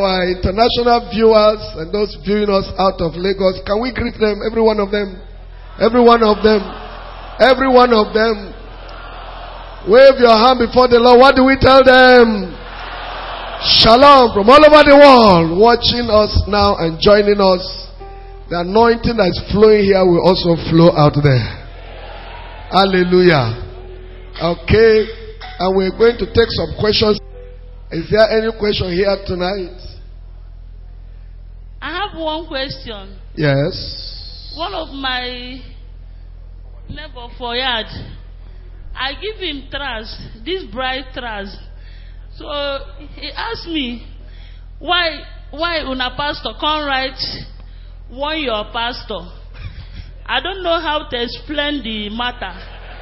our international viewers and those viewing us out of Lagos. Can we greet them? Every one of them. Every one of them. Every one of them. Wave your hand before the Lord. What do we tell them? Shalom from all over the world, watching us now and joining us. The anointing that is flowing here will also flow out there. Hallelujah. Okay. And we're going to take some questions. Is there any question here tonight? I have one question. Yes. One of my neighbor for yard, I give him trust, this bright trust. So he asked me, why una pastor can't write one your pastor? I don't know how to explain the matter.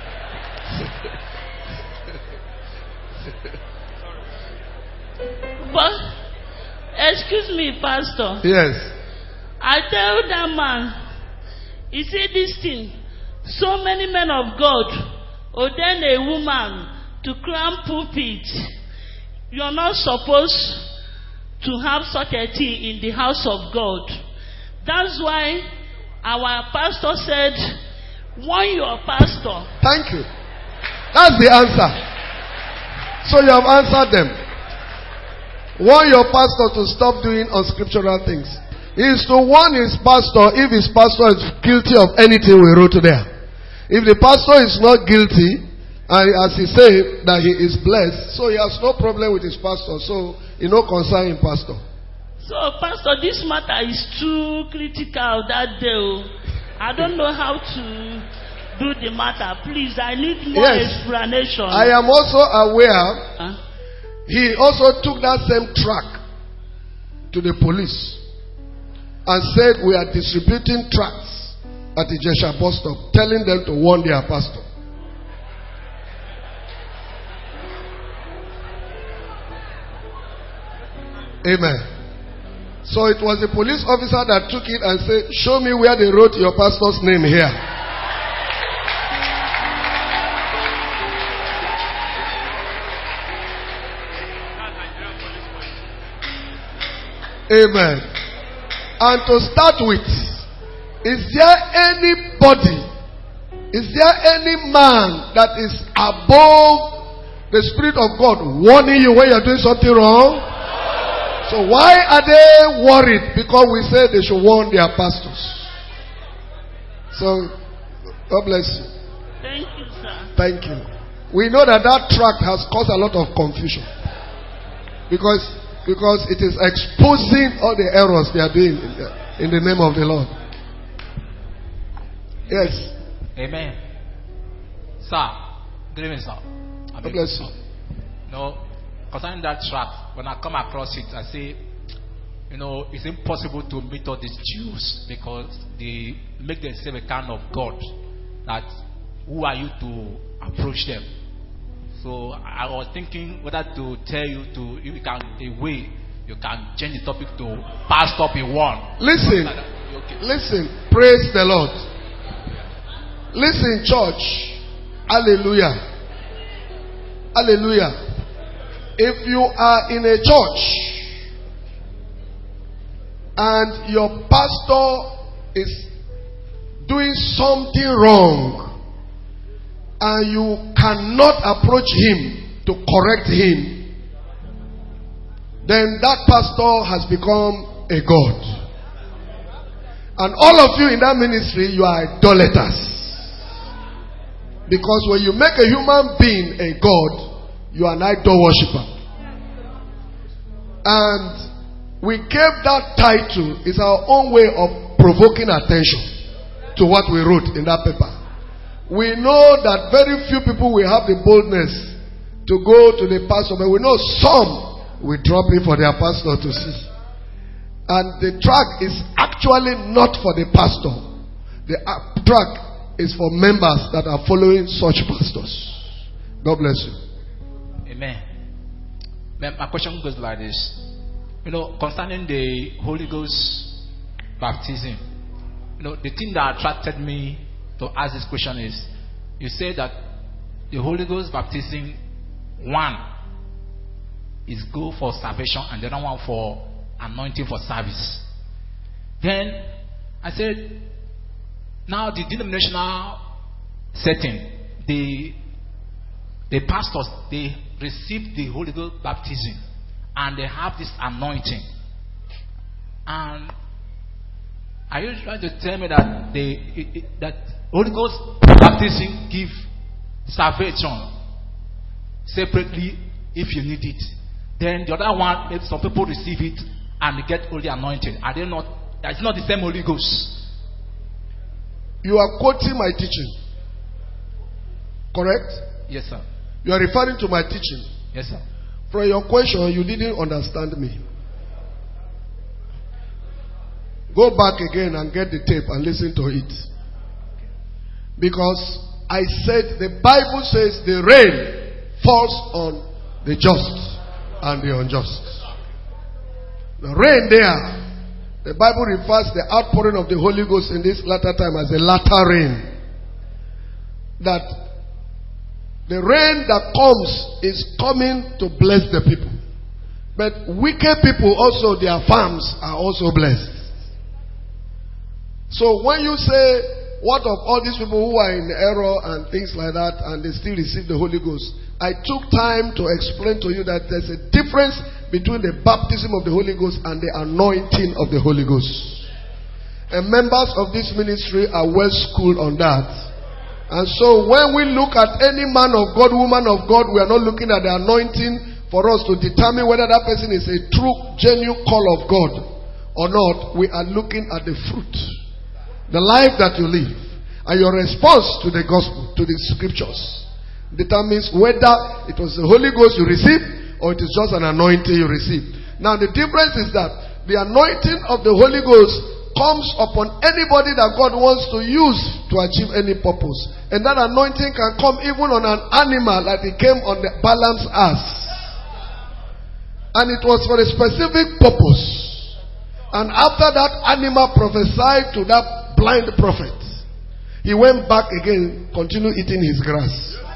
But excuse me, pastor. Yes. I tell that man, he said this thing. So many men of God ordain a woman to climb pulpit. You are not supposed to have such a thing in the house of God. That's why our pastor said, warn your pastor. Thank you. That's the answer. So you have answered them. Warn your pastor to stop doing unscriptural things. He is to warn his pastor if his pastor is guilty of anything we wrote there. If the pastor is not guilty, and as he said that he is blessed, so he has no problem with his pastor. So he no concern in pastor. So pastor, this matter is too critical that day. I don't know how to do the matter. Please, I need more explanation. I am also aware. He also took that same track to the police and said we are distributing tracts at the Jesha bus stop, telling them to warn their pastor. Amen. So it was the police officer that took it and said, show me where they wrote your pastor's name here. Amen. And to start with, is there anybody, is there any man that is above the Spirit of God warning you when you're doing something wrong? So why are they worried? Because we say they should warn their pastors. So, God bless you. Thank you, sir. Thank you. We know that tract has caused a lot of confusion. Because it is exposing all the errors they are doing in the name of the Lord. Yes. Amen. Sir, good evening, sir. God bless you. No, concerning that tract, when I come across it, I say, it's impossible to meet all these Jews because they make themselves a kind of God. That who are you to approach them? So I was thinking whether to tell you to, if you can, a way you can change the topic to pastor be one. Listen, listen, praise the Lord. Listen, church. Hallelujah. Hallelujah. If you are in a church and your pastor is doing something wrong and you cannot approach him to correct him, then that pastor has become a god. And all of you in that ministry, you are idolaters. Because when you make a human being a god, you are an idol worshiper. And we gave that title, it's our own way of provoking attention to what we wrote in that paper. We know that very few people will have the boldness to go to the pastor, but we know some will drop in for their pastor to see. And the track is actually not for the pastor. The track is for members that are following such pastors. God bless you. Amen. My question goes like this. Concerning the Holy Ghost baptism, the thing that attracted me to ask this question is, you say that the Holy Ghost baptism, one is go for salvation and the other one for anointing for service. Then I said, now the denominational setting, the pastors, they receive the Holy Ghost baptism and they have this anointing. And are you trying to tell me that that Holy Ghost baptism give salvation separately if you need it? Then the other one, maybe some people receive it and they get Holy anointing. Are they not? It's not the same Holy Ghost. You are quoting my teaching. Correct? Yes, sir. You are referring to my teaching. Yes, sir. From your question, you didn't understand me. Go back again and get the tape and listen to it. Because I said the Bible says the rain falls on the just and the unjust. The rain there, the Bible refers the outpouring of the Holy Ghost in this latter time as a latter rain. That the rain that comes is coming to bless the people. But wicked people also, their farms are also blessed. So when you say, what of all these people who are in error and things like that and they still receive the Holy Ghost? I took time to explain to you that there's a difference between the baptism of the Holy Ghost and the anointing of the Holy Ghost. And members of this ministry are well schooled on that. And so when we look at any man of God, woman of God, we are not looking at the anointing for us to determine whether that person is a true, genuine call of God or not. We are looking at the fruit, the life that you live, and your response to the gospel, to the scriptures, determines whether it was the Holy Ghost you received or it is just an anointing you received. Now the difference is that the anointing of the Holy Ghost comes upon anybody that God wants to use to achieve any purpose. And that anointing can come even on an animal, like it came on the Balaam's ass. And it was for a specific purpose. And after that animal prophesied to that blind prophet, he went back again, continued eating his grass.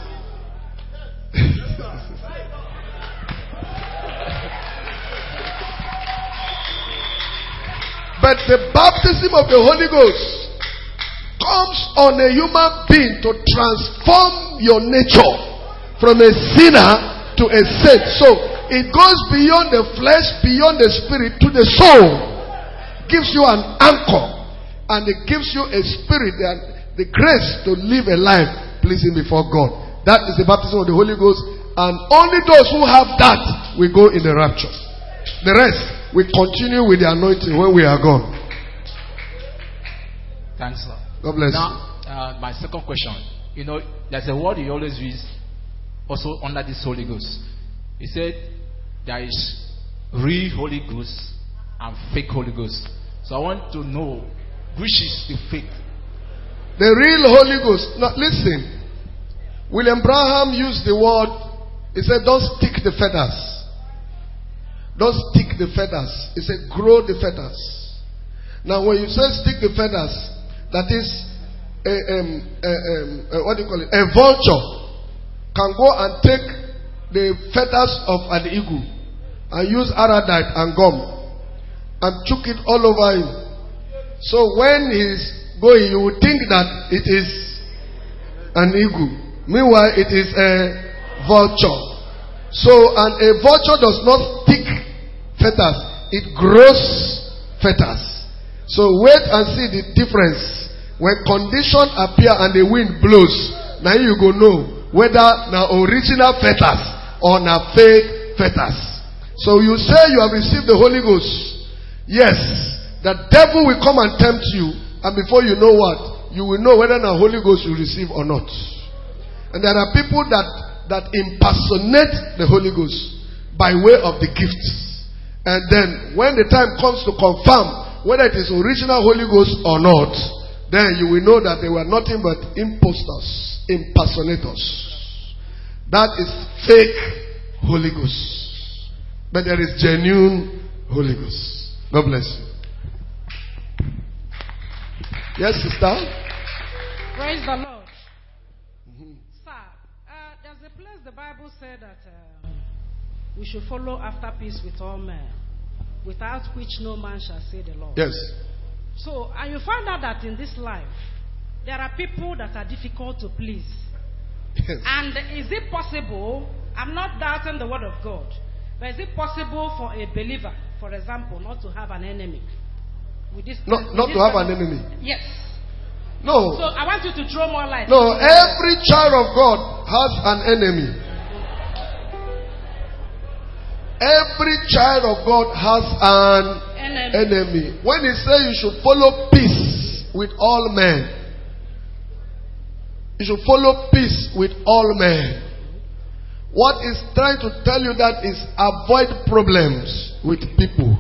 But the baptism of the Holy Ghost comes on a human being to transform your nature from a sinner to a saint. So it goes beyond the flesh, beyond the spirit, to the soul. Gives you an anchor, and it gives you a spirit and the grace to live a life pleasing before God. That is the baptism of the Holy Ghost, and only those who have that will go in the rapture. The rest, we continue with the anointing when we are gone. Thanks, sir. God bless you. Now, my second question. You know, there's a word he always uses also under this Holy Ghost. He said there is real Holy Ghost and fake Holy Ghost. So I want to know which is the fake. The real Holy Ghost. Now listen. William Branham used the word, he said, don't stick the feathers. Don't stick the feathers. He said, grow the feathers. Now when you say stick the feathers, that is what do you call it? A vulture can go and take the feathers of an eagle and use aradite and gum and chook it all over him. So when he's going, you would think that it is an eagle. Meanwhile, it is a vulture. So, and a vulture does not stick feathers. It grows feathers. So wait and see the difference. When conditions appear and the wind blows, now you go know whether now original feathers or now fake feathers. So you say you have received the Holy Ghost. Yes, the devil will come and tempt you, and before you know what, you will know whether the Holy Ghost you receive or not. And there are people that impersonate the Holy Ghost by way of the gifts. And then when the time comes to confirm whether it is original Holy Ghost or not, then you will know that they were nothing but impostors, impersonators. That is fake Holy Ghost. But there is genuine Holy Ghost. God bless you. Yes, sister? Praise the Lord. Sir, there's a place the Bible said that we should follow after peace with all men. without which no man shall see the Lord. Yes. So, and you find out that in this life, there are people that are difficult to please. Yes. And is it possible, I'm not doubting the word of God, but is it possible for a believer, for example, not to have an enemy? With this, Not to have an enemy. Yes. No. So I want you to throw more light. No, every child of God has an enemy. Every child of God has an enemy. When he says you should follow peace with all men, you should follow peace with all men. What he's trying to tell you that is avoid problems with people.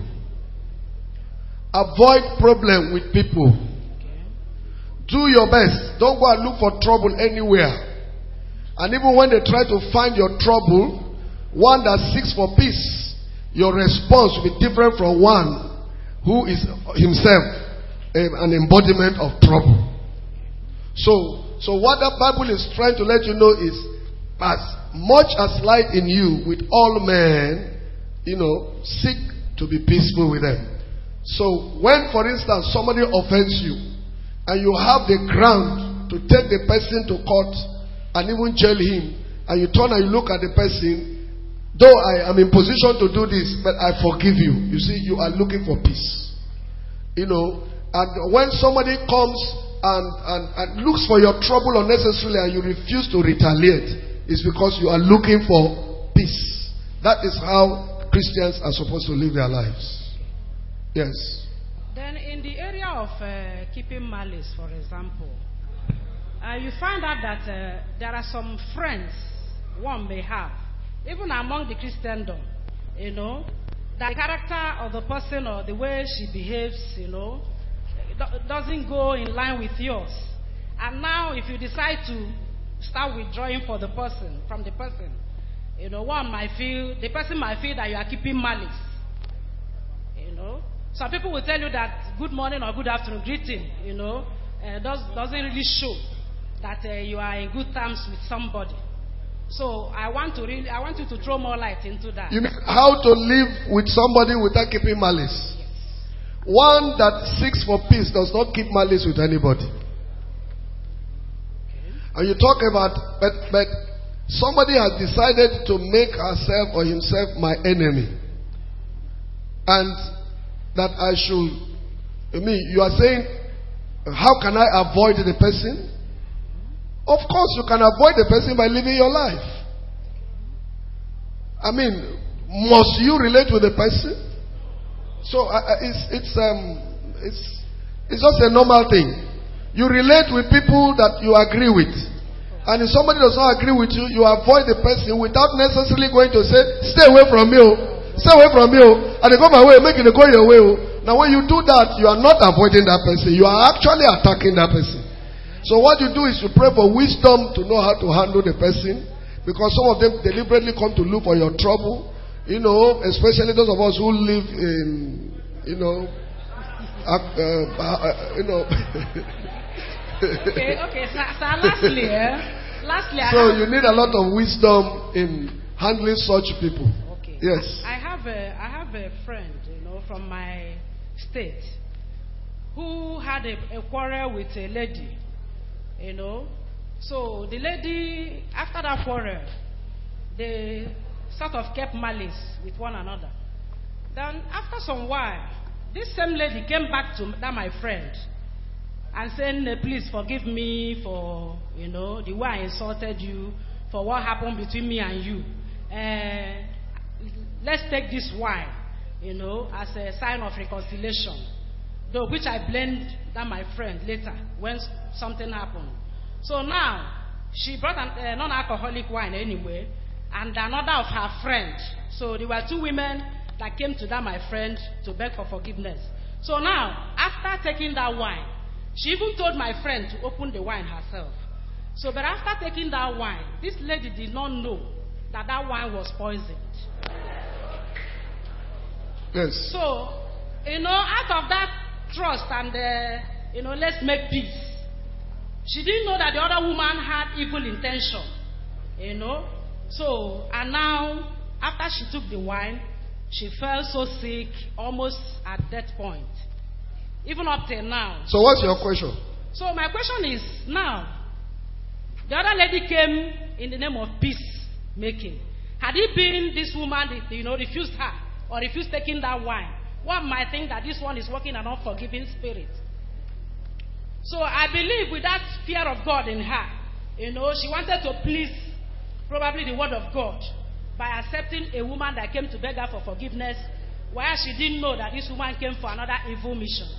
Avoid problem with people. Do your best. Don't go and look for trouble anywhere. And even when they try to find your trouble, one that seeks for peace, your response will be different from one who is himself an embodiment of trouble. So what the Bible is trying to let you know is, as much as light in you with all men, seek to be peaceful with them. So when, for instance, somebody offends you, and you have the ground to take the person to court and even jail him, and you turn and you look at the person, though I am in position to do this, but I forgive you. You see, you are looking for peace. And when somebody comes and looks for your trouble unnecessarily and you refuse to retaliate, it's because you are looking for peace. That is how Christians are supposed to live their lives. Yes. Then in the area of keeping malice, for example, you find out that there are some friends one may have, even among the Christendom, that the character of the person or the way she behaves, doesn't go in line with yours. And now if you decide to start withdrawing from the person, the person might feel that you are keeping malice. Some people will tell you that good morning or good afternoon greeting, doesn't really show that you are in good terms with somebody. So I want you to throw more light into that. You mean how to live with somebody without keeping malice? Yes. One that seeks for peace does not keep malice with anybody. Okay. And you talk about, but somebody has decided to make herself or himself my enemy, and that you are saying, how can I avoid the person? Of course, you can avoid the person by living your life. Must you relate with the person? So it's just a normal thing. You relate with people that you agree with, and if somebody does not agree with you, you avoid the person without necessarily going to say, "Stay away from me, stay away from me, and they go my way, make it go your way." Now, when you do that, you are not avoiding that person; you are actually attacking that person. So what you do is you pray for wisdom to know how to handle the person, because some of them deliberately come to look for your trouble, especially those of us who live in, Okay. So lastly, so you need a lot of wisdom in handling such people. Okay. Yes. I have a friend, from my state, who had a quarrel with a lady. So the lady, after that quarrel, they sort of kept malice with one another. Then after some while, this same lady came back to that my friend and said, "Please forgive me for the way I insulted you, for what happened between me and you. Let's take this wine, as a sign of reconciliation." Though which I blamed that my friend later when something happened. So now she brought a non-alcoholic wine anyway, and another of her friends. So there were two women that came to that my friend to beg for forgiveness. So now, after taking that wine, she even told my friend to open the wine herself. So, but after taking that wine, this lady did not know that that wine was poisoned. Yes. So, out of that trust and let's make peace, she didn't know that the other woman had evil intention. So, and now after she took the wine, she felt so sick, almost at death point. Even up till now. So what's your question? So my question is, now, the other lady came in the name of peacemaking. Had it been this woman, refused her or refused taking that wine, one might think that this one is working an unforgiving spirit. So I believe with that fear of God in her, she wanted to please probably the word of God by accepting a woman that came to beg her for forgiveness, while she didn't know that this woman came for another evil mission.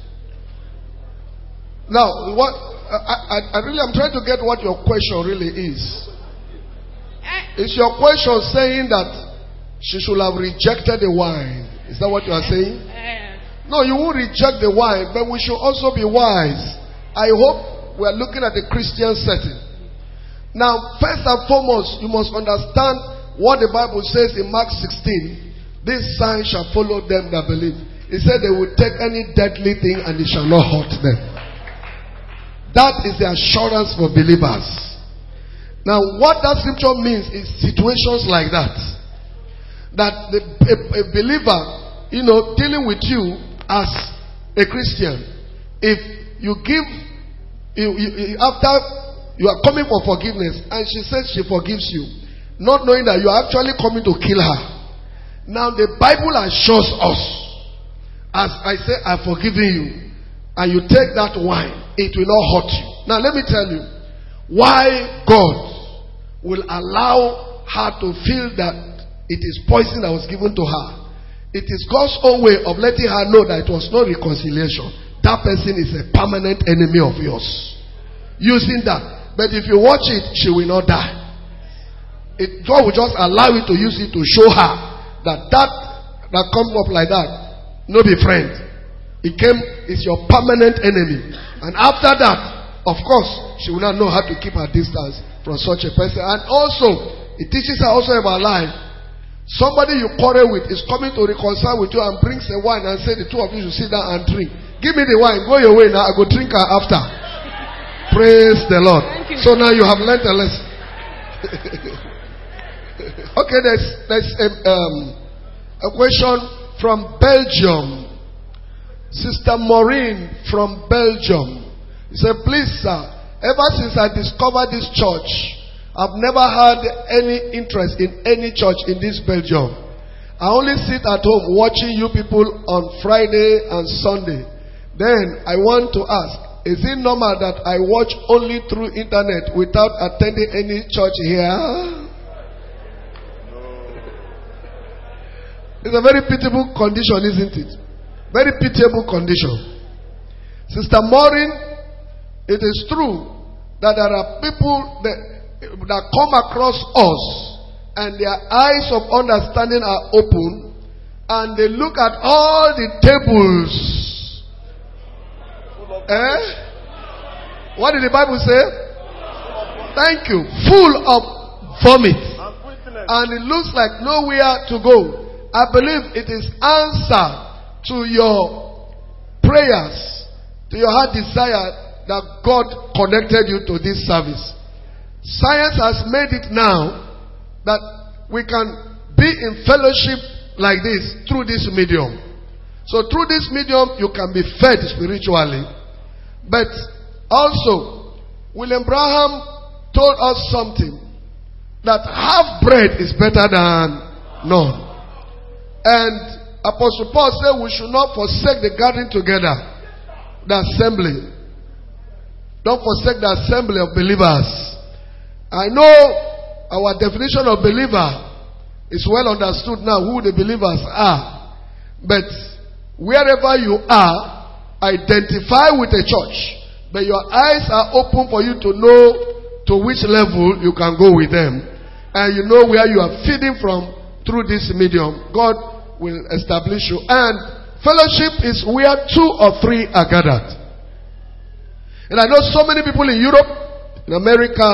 Now, what I'm trying to get what your question really is. Is your question saying that she should have rejected the wine? Is that what you are saying? No, you won't reject the wine, but we should also be wise. I hope we are looking at the Christian setting. Now, first and foremost, you must understand what the Bible says in Mark 16. This sign shall follow them that believe. It said they will take any deadly thing and it shall not hurt them. That is the assurance for believers. Now, what that scripture means is situations like that. That a believer, dealing with you as a Christian, if you give, after you are coming for forgiveness, and she says she forgives you, not knowing that you are actually coming to kill her. Now, the Bible assures us, as I say, I've forgiven you, and you take that wine, it will not hurt you. Now, let me tell you why God will allow her to feel that it is poison that was given to her. It is God's own way of letting her know that it was not reconciliation. That person is a permanent enemy of yours. Using that. But if you watch it, she will not die. God will just allow you to use it to show her that comes up like that, no be friend. It's your permanent enemy. And after that, of course, she will not know how to keep her distance from such a person. And also, it teaches her also about life. Somebody you quarrel with is coming to reconcile with you and brings a wine and say the two of you should sit down and drink. Give me the wine, go your way now, I go drink her after. Praise the Lord. So now you have learned a lesson. Okay, there's a question from Belgium. Sister Maureen from Belgium. He said, please sir, ever since I discovered this church, I've never had any interest in any church in this Belgium. I only sit at home watching you people on Friday and Sunday. Then I want to ask, is it normal that I watch only through internet without attending any church here? It's a very pitiable condition, isn't it? Very pitiable condition. Sister Maureen, it is true that there are people that come across us and their eyes of understanding are open and they look at all the tables. What did the Bible say? Thank you. Full of vomit. And it looks like nowhere to go. I believe it is answer to your prayers, to your heart desire that God connected you to this service. Science has made it now that we can be in fellowship like this through this medium. So through this medium you can be fed spiritually. But also, William Branham told us something, that half bread is better than none. And Apostle Paul said we should not forsake the gathering together, the assembly. Don't forsake the assembly of believers. I know our definition of believer is well understood now, who the believers are. But wherever you are, identify with a church. But your eyes are open for you to know to which level you can go with them. And you know where you are feeding from through this medium. God will establish you. And fellowship is where 2 or 3 are gathered. And I know so many people in Europe, in America,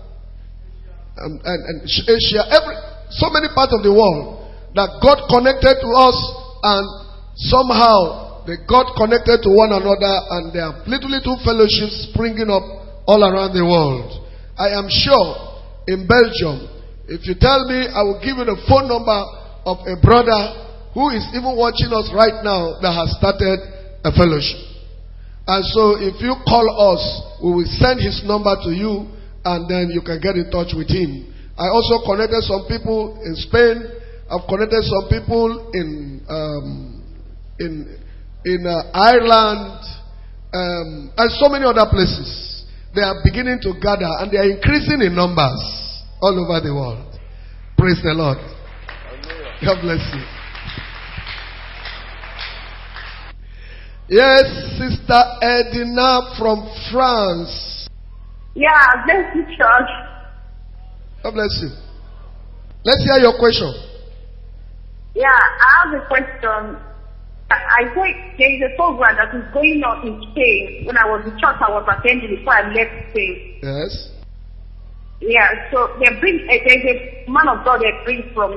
and Asia, so many parts of the world that God connected to us, and somehow they got connected to one another, and there are little fellowships springing up all around the world. I am sure in Belgium, if you tell me, I will give you the phone number of a brother who is even watching us right now that has started a fellowship. And so if you call us, we will send his number to you and then you can get in touch with him. I also connected some people in Spain. I've connected some people in Ireland and so many other places. They are beginning to gather and they are increasing in numbers all over the world. Praise the Lord. God bless you. Yes, Sister Edina from France. Yeah, bless you, church. God bless you. Let's hear your question. Yeah, I have a question. I think there is a program that is going on in Spain. When I was in church, I was attending before I left Spain. Yes. Yeah, so there's a man of God they bring from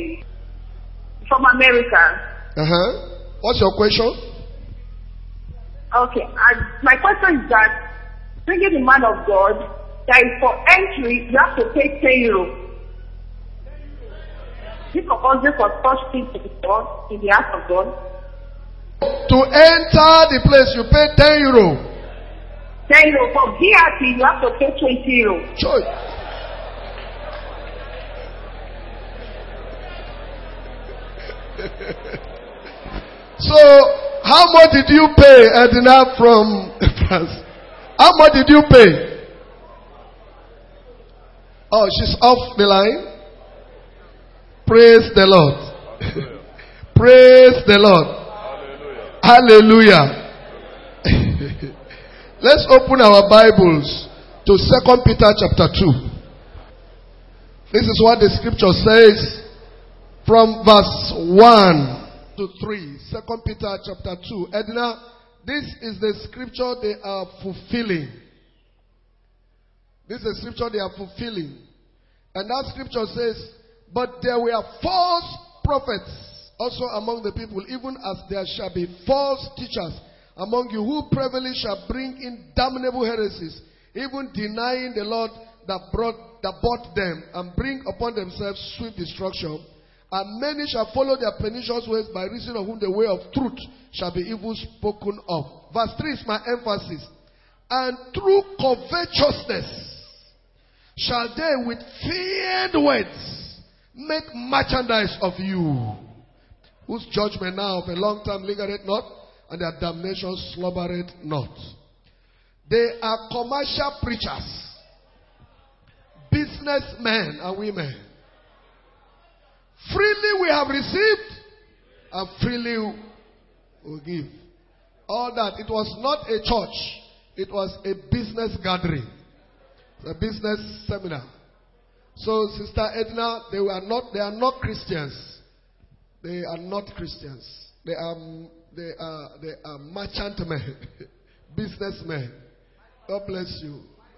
America. What's your question? Okay, my question is that bringing the man of God, that is for entry, you have to pay 10 euros. This compulsory for such things to be done in the house of God. To enter the place, you pay 10 euro. 10 euro. For VIP, you have to pay 20 euro. Sure. So, how much did you pay, Edina from France? How much did you pay? Oh, she's off the line. Praise the Lord. Praise the Lord. Hallelujah. Let's open our Bibles to 2 Peter chapter 2. This is what the scripture says from verse 1 to 3. 2 Peter chapter 2. Edna, this is the scripture they are fulfilling. This is the scripture they are fulfilling. And that scripture says, but there were false prophets also among the people, even as there shall be false teachers among you, who privily shall bring in damnable heresies, even denying the Lord that bought them, and bring upon themselves swift destruction. And many shall follow their pernicious ways, by reason of whom the way of truth shall be evil spoken of. Verse 3 is my emphasis. And through covetousness shall they with feigned words make merchandise of you, whose judgment now of a long time lingereth not, and their damnation slumbereth not. They are commercial preachers, businessmen and women. Freely we have received, and freely we give. All that. It was not a church. It was a business gathering. A business seminar. So, Sister Edna, they are not Christians. They are not Christians. They are merchant men, businessmen. God bless you.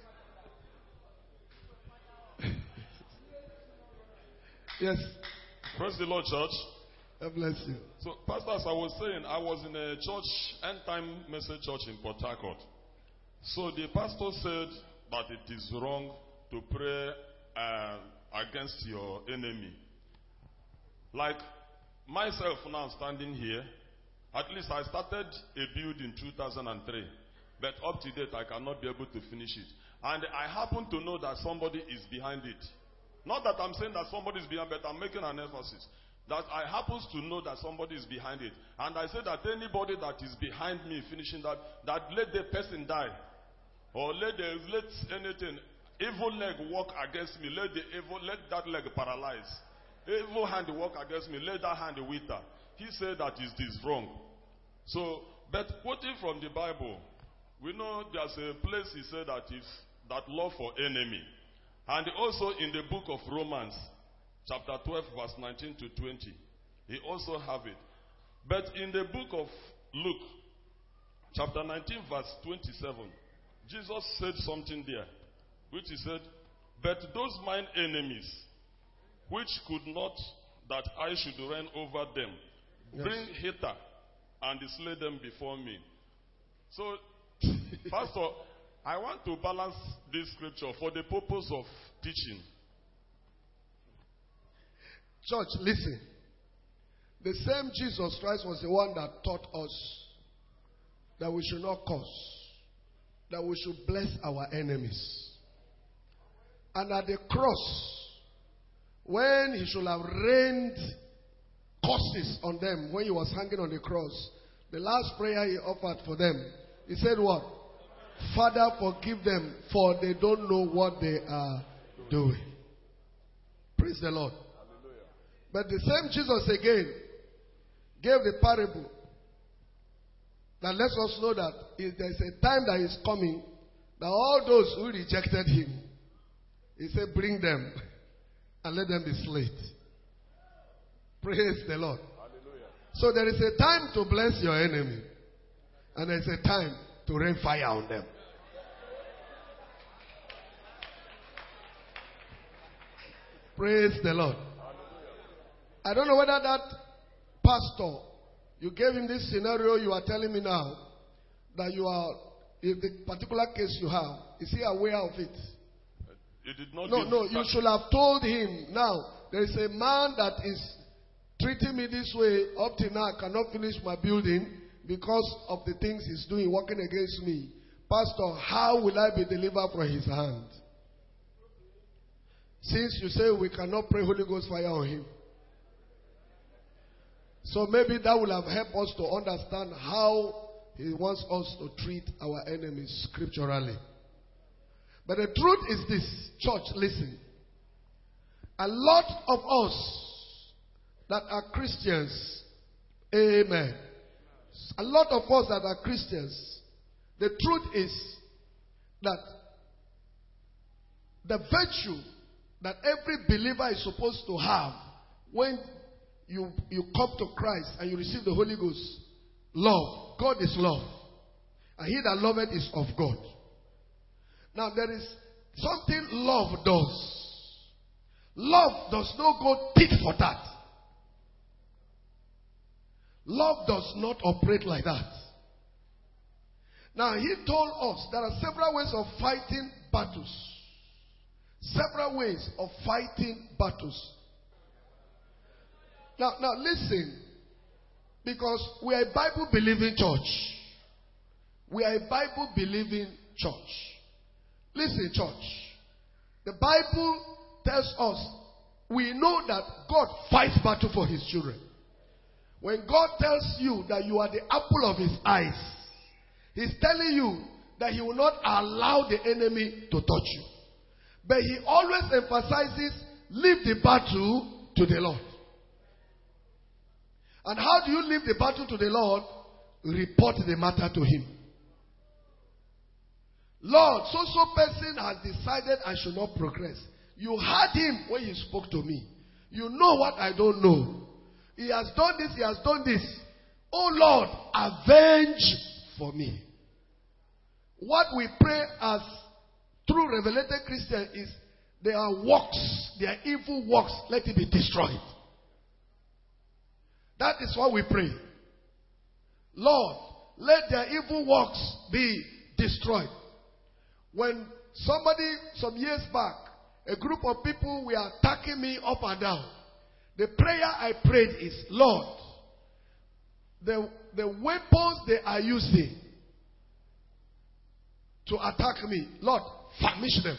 Yes. Praise the Lord, church. God bless you. So, Pastor, as I was saying, I was in a church, end time message church in Port Harcourt. So the pastor said that it is wrong to pray against your enemy. Like myself now standing here, at least I started a build in 2003. But up to date, I cannot be able to finish it. And I happen to know that somebody is behind it. Not that I'm saying that somebody is behind, but I'm making an emphasis. That I happen to know that somebody is behind it. And I say that anybody that is behind me finishing that let the person die. Or let anything, evil leg work against me. Let that leg paralyze. Evil hand work against me. Let that hand wither. He said that is this wrong. So, but quoting from the Bible, we know there's a place he said that if that love for enemy. And also in the book of Romans, chapter 12, verse 19 to 20, he also have it. But in the book of Luke, chapter 19, verse 27, Jesus said something there, which he said, but those mine enemies, which could not that I should reign over them, bring hither and slay them before me. So, Pastor, I want to balance this scripture for the purpose of teaching. Church, listen. The same Jesus Christ was the one that taught us that we should not curse, that we should bless our enemies. And at the cross, when he should have rained curses on them when he was hanging on the cross, the last prayer he offered for them, he said what? Father, forgive them, for they don't know what they are doing. Praise the Lord. Hallelujah. But the same Jesus again gave the parable that lets us know that there's a time that is coming that all those who rejected him, he said, bring them and let them be slain. Praise the Lord. Hallelujah. So there is a time to bless your enemy, and there's a time to rain fire on them. Praise the Lord. I don't know whether that pastor, you gave him this scenario you are telling me now, that you are, if the particular case you have, is he aware of it? You did not. No, you should have told him. Now, there is a man that is treating me this way. Up till now, I cannot finish my building because of the things he's doing, working against me. Pastor, how will I be delivered from his hand? Since you say we cannot pray Holy Ghost fire on him. So maybe that will have helped us to understand how he wants us to treat our enemies scripturally. But the truth is this, church, listen. A lot of us that are Christians, amen. A lot of us that are Christians, the truth is that the virtue that every believer is supposed to have when you come to Christ and you receive the Holy Ghost, love. God is love. And he that loveth is of God. Now there is something love does. Love does not go tit for tat. Love does not operate like that. Now he told us there are several ways of fighting battles. Several ways of fighting battles. Now listen. Because we are a Bible believing church. We are a Bible believing church. Listen, church. The Bible tells us we know that God fights battle for his children. When God tells you that you are the apple of his eyes, he's telling you that he will not allow the enemy to touch you. But he always emphasizes, leave the battle to the Lord. And how do you leave the battle to the Lord? Report the matter to him. Lord, so person has decided I should not progress. You heard him when he spoke to me. You know what I don't know. He has done this, he has done this. Oh Lord, avenge for me. What we pray as true revelated Christians is there are works, there are evil works, let it be destroyed. That is what we pray. Lord, let their evil works be destroyed. When somebody, some years back, a group of people were attacking me up and down, the prayer I prayed is, Lord, the weapons they are using to attack me, Lord, furnish them.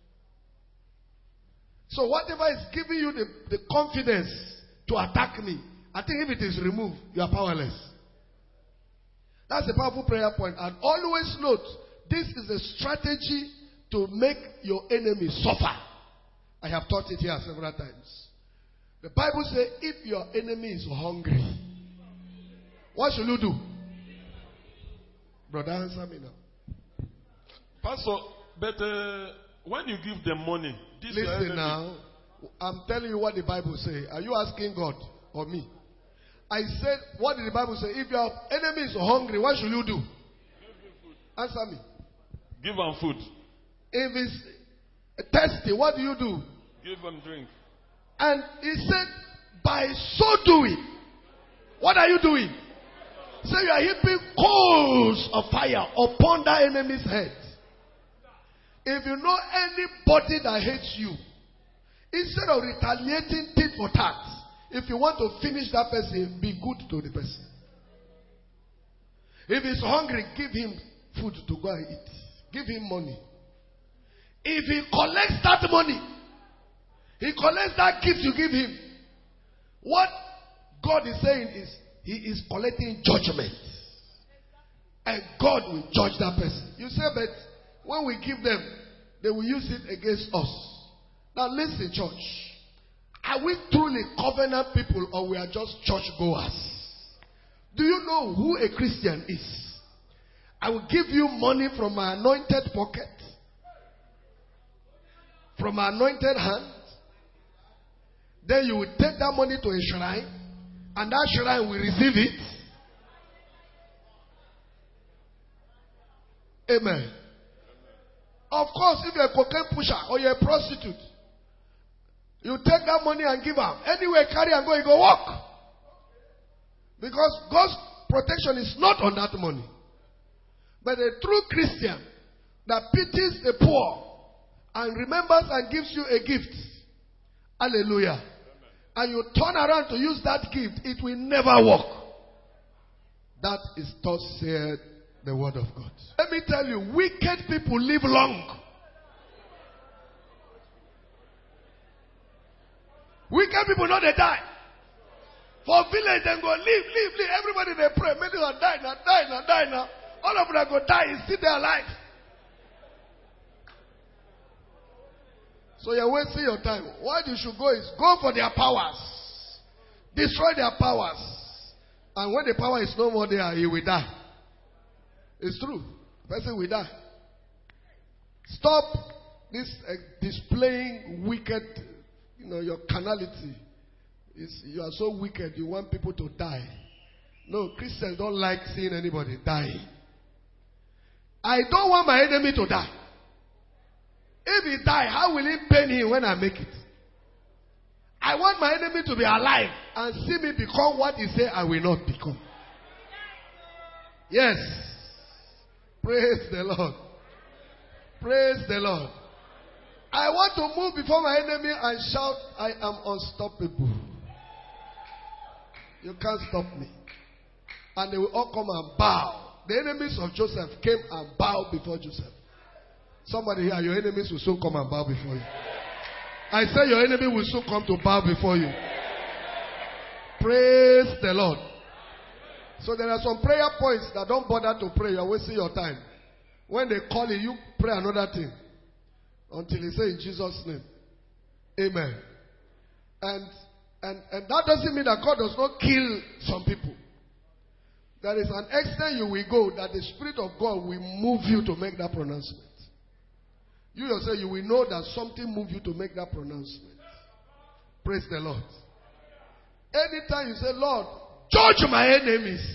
So whatever is giving you the confidence to attack me, I think if it is removed, you are powerless. That's a powerful prayer point. And always note, this is a strategy to make your enemy suffer. I have taught it here several times. The Bible says, if your enemy is hungry, what should you do? Brother, answer me now. Pastor, but when you give them money, listen now. I'm telling you what the Bible says. Are you asking God or me? I said, what did the Bible say? If your enemy is hungry, what should you do? Answer me. Give them food. If it's thirsty, what do you do? Give them drink. And he said, by so doing, what are you doing? So you are heaping coals of fire upon that enemy's head. If you know anybody that hates you, instead of retaliating tit for tat, If you want to finish that person, be good to the person. If he's hungry, give him food to go and eat. Give him money. If he collects that money, he collects that gift you give him. What God is saying is, he is collecting judgment. And God will judge that person. You say, but when we give them, they will use it against us. Now listen, church. Are we truly covenant people, or we are just church goers? Do you know who a Christian is? I will give you money from my anointed pocket, from my anointed hand. Then you will take that money to a shrine, and that shrine will receive it. Amen. Of course, if you're a cocaine pusher or you're a prostitute, you take that money and give her. Anywhere, carry and go, you go walk. Because God's protection is not on that money. But a true Christian that pities the poor and remembers and gives you a gift. Hallelujah. And you turn around to use that gift, it will never work. That is thus said the word of God. Let me tell you, wicked people live long. Wicked people know they die. For village, they go live. Everybody they pray. Many will die now. All of them go die. Is still their life. So you're wasting your time. What you should go is go for their powers. Destroy their powers. And when the power is no more there, he will die. It's true. The person will die. Stop this displaying wicked, your carnality. You are so wicked, you want people to die. No, Christians don't like seeing anybody dying. I don't want my enemy to die. If he die, how will it pain him when I make it? I want my enemy to be alive and see me become what he said I will not become. Yes. Praise the Lord. Praise the Lord. I want to move before my enemy and shout, I am unstoppable. You can't stop me. And they will all come and bow. The enemies of Joseph came and bowed before Joseph. Somebody here, your enemies will soon come and bow before you. I say your enemy will soon come to bow before you. Praise the Lord. So there are some prayer points that don't bother to pray. You're wasting your time. When they call you pray another thing. Until he say in Jesus' name. Amen. And that doesn't mean that God does not kill some people. There is an extent you will go that the Spirit of God will move you to make that pronouncement. You yourself, you will know that something moved you to make that pronouncement. Praise the Lord. Anytime you say, Lord, judge my enemies.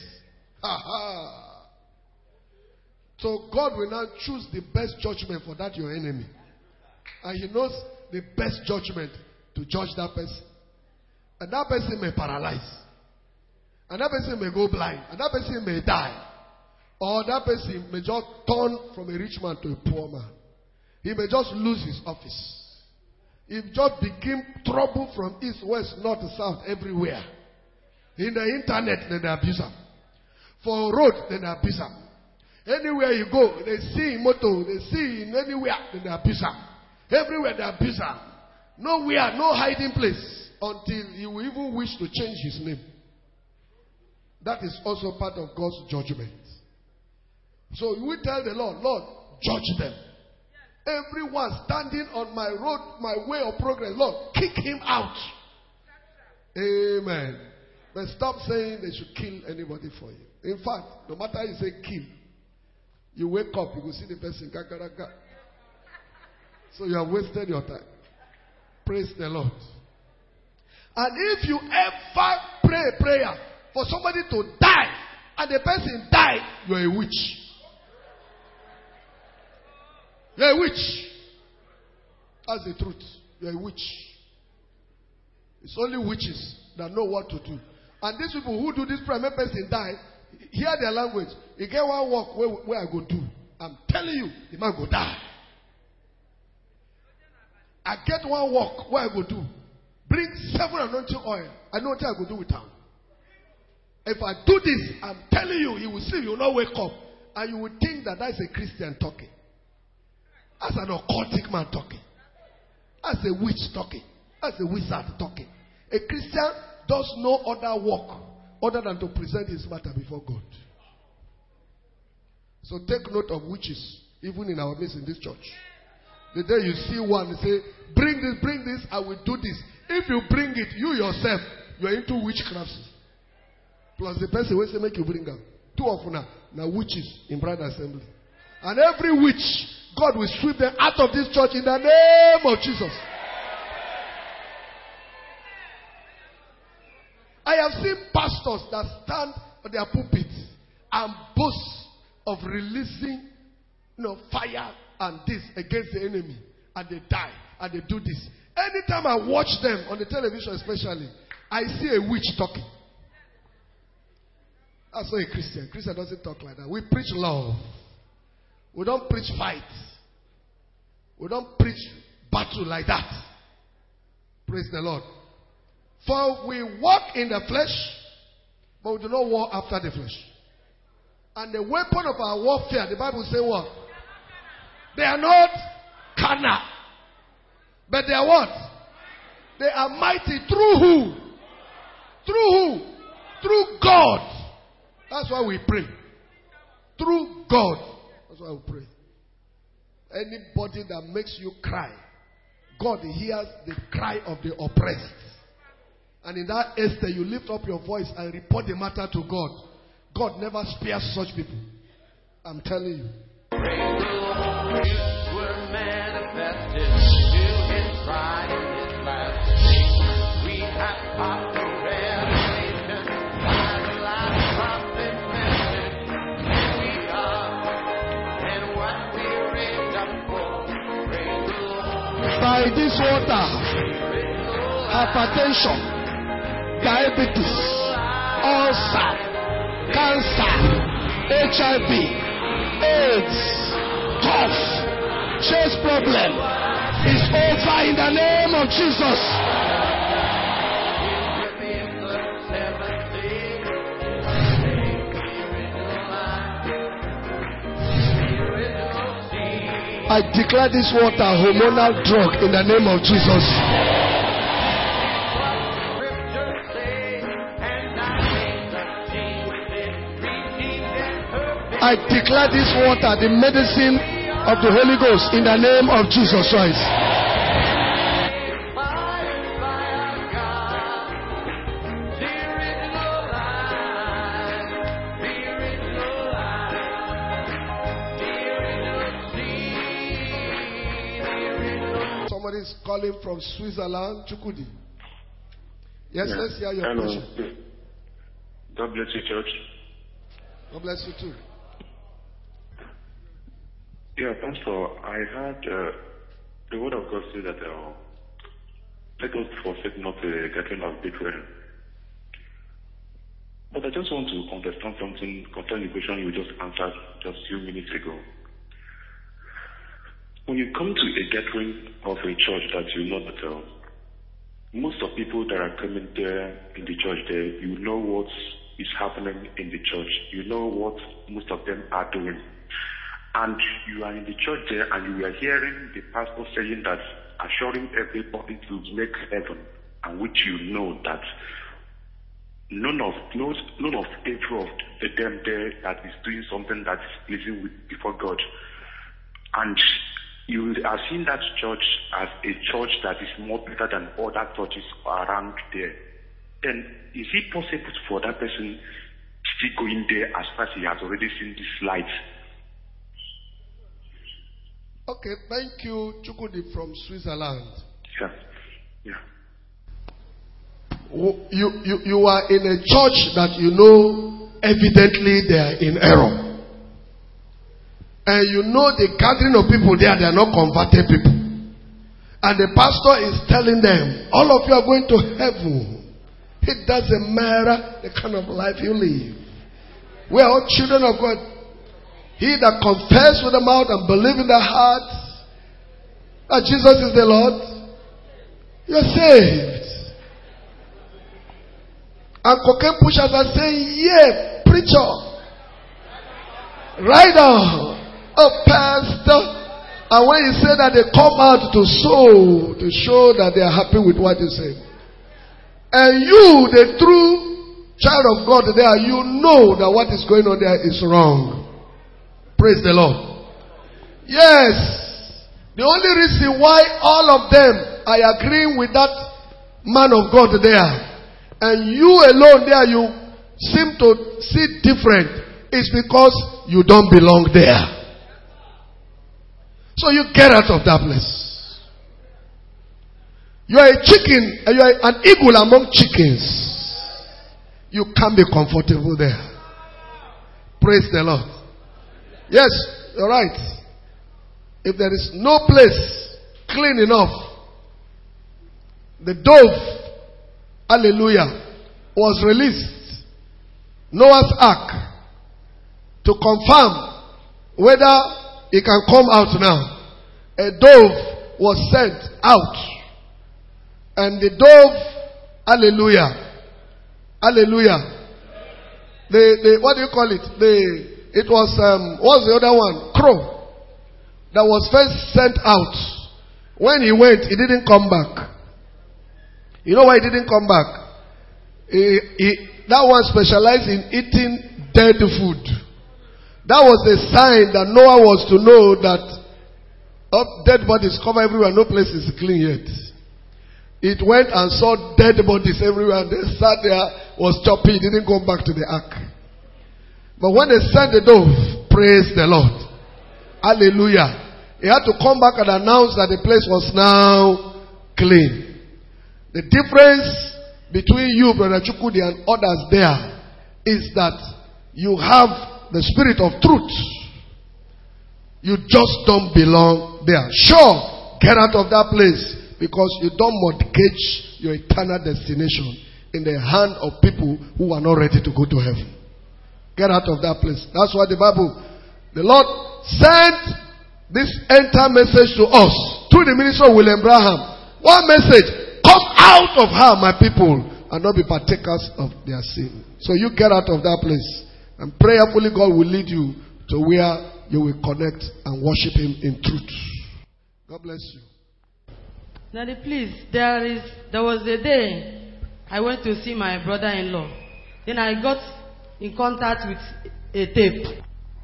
So God will now choose the best judgment for that your enemy. And he knows the best judgment to judge that person. And that person may paralyze. And that person may go blind. And that person may die. Or that person may just turn from a rich man to a poor man. He may just lose his office. He just became trouble from east, west, north, south, everywhere. In the internet, then they abuse him. For road, then they abuse him. Anywhere you go, they see in motor, they see in anywhere, then they abuse him. Everywhere they abuse him. Nowhere, no hiding place. Until he will even wish to change his name. That is also part of God's judgment. So we tell the Lord, Lord, judge them. Everyone standing on my road, my way of progress, Lord, kick him out. Amen. But stop saying they should kill anybody for you. In fact, no matter how you say kill, you wake up, you will see the person. So you have wasted your time. Praise the Lord. And if you ever pray a prayer for somebody to die, and the person died, you are a witch. You are a witch. That's the truth. You are a witch. It's only witches that know what to do. And these people who do this prayer, when person die, hear their language. You get one walk where I go do. I'm telling you, the man go die. I get one walk where I go do. Bring 7 anointing oil. I know what I could do with them. If I do this, I'm telling you, you will sleep, you will not wake up. And you will think that that's a Christian talking. That's an occultic man talking. That's a witch talking. That's a wizard talking. A Christian does no other work other than to present his matter before God. So take note of witches, even in our midst in this church. The day you see one, say, bring this, I will do this. If you bring it, you yourself, you are into witchcraft. Plus the person will say, make you bring them. Too often now witches in Bride Assembly. And every witch, God will sweep them out of this church in the name of Jesus. I have seen pastors that stand on their pulpits and boast of releasing fire and this against the enemy. And they die. And they do this. Anytime I watch them on the television especially, I see a witch talking. That's not a Christian. Christian doesn't talk like that. We preach love. We don't preach fight. We don't preach battle like that. Praise the Lord. For we walk in the flesh, but we do not war after the flesh. And the weapon of our warfare, the Bible says what? They are not carnal. But they are what? They are mighty through who? Through who? Through God. That's why we pray. Through God. That's why we pray. Anybody that makes you cry, God hears the cry of the oppressed. And in that instant, you lift up your voice and report the matter to God. God never spares such people. I'm telling you. By this water, hypertension, diabetes, ulcer, cancer, HIV, AIDS, cough, chest problem is over in the name of Jesus. I declare this water a hormonal drug in the name of Jesus. I declare this water the medicine of the Holy Ghost in the name of Jesus Christ. Somebody is calling from Switzerland, Chukudi. Yes, yeah. Let's hear your question. God bless you, church. God bless you too. Yeah, Pastor, I heard the word of God say that let us forsake not the gathering of brethren. But I just want to understand something concerning the question you just answered just a few minutes ago. When you come to a gathering of a church that you know that most of people that are coming there in the church there, you know what is happening in the church. You know what most of them are doing. And you are in the church there and you are hearing the pastor saying that, assuring everybody to make heaven, and which you know that none of every of them there that is doing something that is pleasing before God. And you are seeing that church as a church that is more better than other churches around there. Then is it possible for that person still going there as far as he has already seen this light? Okay, thank you, Chukudi from Switzerland. Yeah. You are in a church that you know evidently they are in error. And you know the gathering of people there, they are not converted people. And the pastor is telling them, all of you are going to heaven. It doesn't matter the kind of life you live. We are all children of God. He that confess with the mouth and believe in the heart that Jesus is the Lord, you're saved. And cocaine pushers are saying, yeah, preacher. Right now. Oh, pastor. And when you say that, they come out to sow, to show that they are happy with what you say. And you, the true child of God there, you know that what is going on there is wrong. Praise the Lord. Yes. The only reason why all of them are agreeing with that man of God there, and you alone there, you seem to see different, is because you don't belong there. So you get out of that place. You are a chicken, you are an eagle among chickens. You can't be comfortable there. Praise the Lord. Yes, you're right. If there is no place clean enough, the dove, hallelujah, was released. Noah's ark, to confirm whether it can come out now. A dove was sent out. And the dove, hallelujah, hallelujah. What do you call it? It was, what's the other one? Crow. That was first sent out. When he went, he didn't come back. You know why he didn't come back? That one specialized in eating dead food. That was a sign that Noah was to know that dead bodies cover everywhere, no place is clean yet. It went and saw dead bodies everywhere, and they sat there, was chopping, didn't go back to the ark. But when they sent the dove, praise the Lord. Hallelujah. He had to come back and announce that the place was now clean. The difference between you, Brother Chukudi, and others there is that you have the spirit of truth. You just don't belong there. Sure, get out of that place, because you don't mortgage your eternal destination in the hand of people who are not ready to go to heaven. Get out of that place. That's why the Lord sent this enter message to us through the ministry of William Branham. One message: come out of her, my people, and not be partakers of their sin. So you get out of that place. And prayerfully, God will lead you to where you will connect and worship Him in truth. God bless you. Daddy, please, there was a day I went to see my brother-in-law. Then I got in contact with a tape.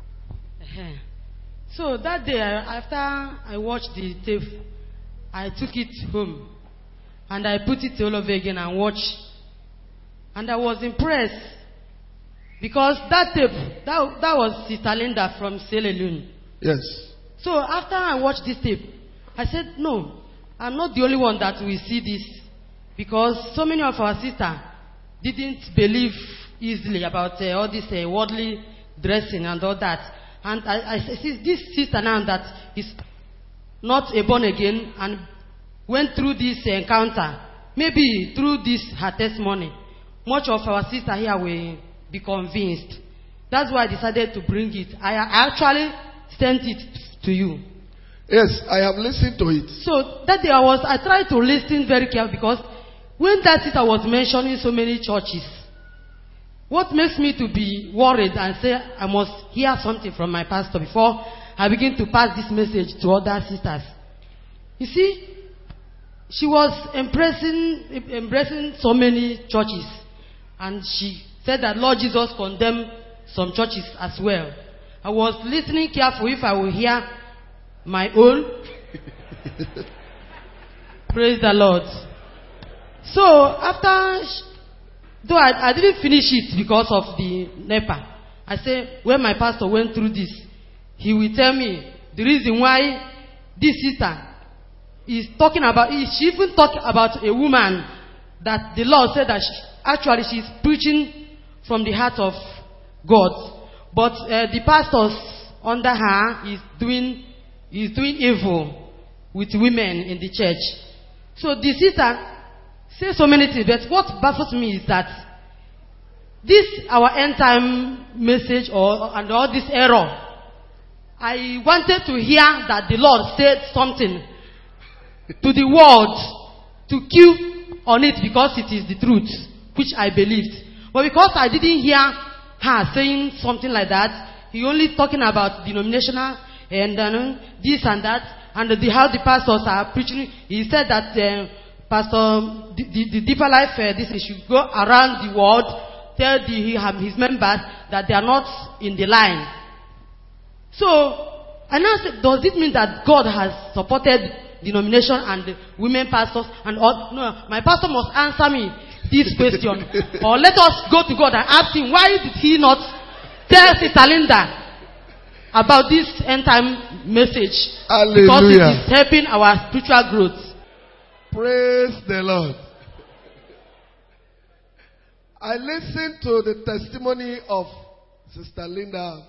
So that day, after I watched the tape, I took it home. And I put it all over again and watched. And I was impressed. Because that tape, that was Sister Linda from Sierra Leone. Yes. So after I watched this tape, I said, no, I'm not the only one that will see this. Because so many of our sisters didn't believe easily about all this worldly dressing and all that. And I see this sister now that is not a born again and went through this encounter. Maybe through this her testimony, much of our sisters here will be convinced. That's why I decided to bring it. I actually sent it to you. Yes, I have listened to it. So that day I tried to listen very carefully, because when that sister was mentioning so many churches, what makes me to be worried and say I must hear something from my pastor before I begin to pass this message to other sisters. You see, she was embracing so many churches, and she said that Lord Jesus condemned some churches as well. I was listening carefully if I will hear my own. Praise the Lord. So after, though I didn't finish it because of the NEPA, I said when my pastor went through this, he will tell me the reason why this sister is talking about. She even talked about a woman that the Lord said that actually she's preaching from the heart of God, but the pastors under her is doing evil with women in the church. So the sister says so many things, but what baffles me is that this our end time message and all this error, I wanted to hear that the Lord said something to the world to kill on it, because it is the truth which I believed. But because I didn't hear her saying something like that, he only talking about denominational and this and that, and how the pastors are preaching. He said that Pastor, the Deeper Life, this should go around the world, tell his members that they are not in the line. So, I now said, does it mean that God has supported denomination and women pastors and all? No, my pastor must answer me this question. Or let us go to God and ask him, why did he not tell Sister Linda about this end time message? Hallelujah. Because it is helping our spiritual growth. Praise the Lord. I listened to the testimony of Sister Linda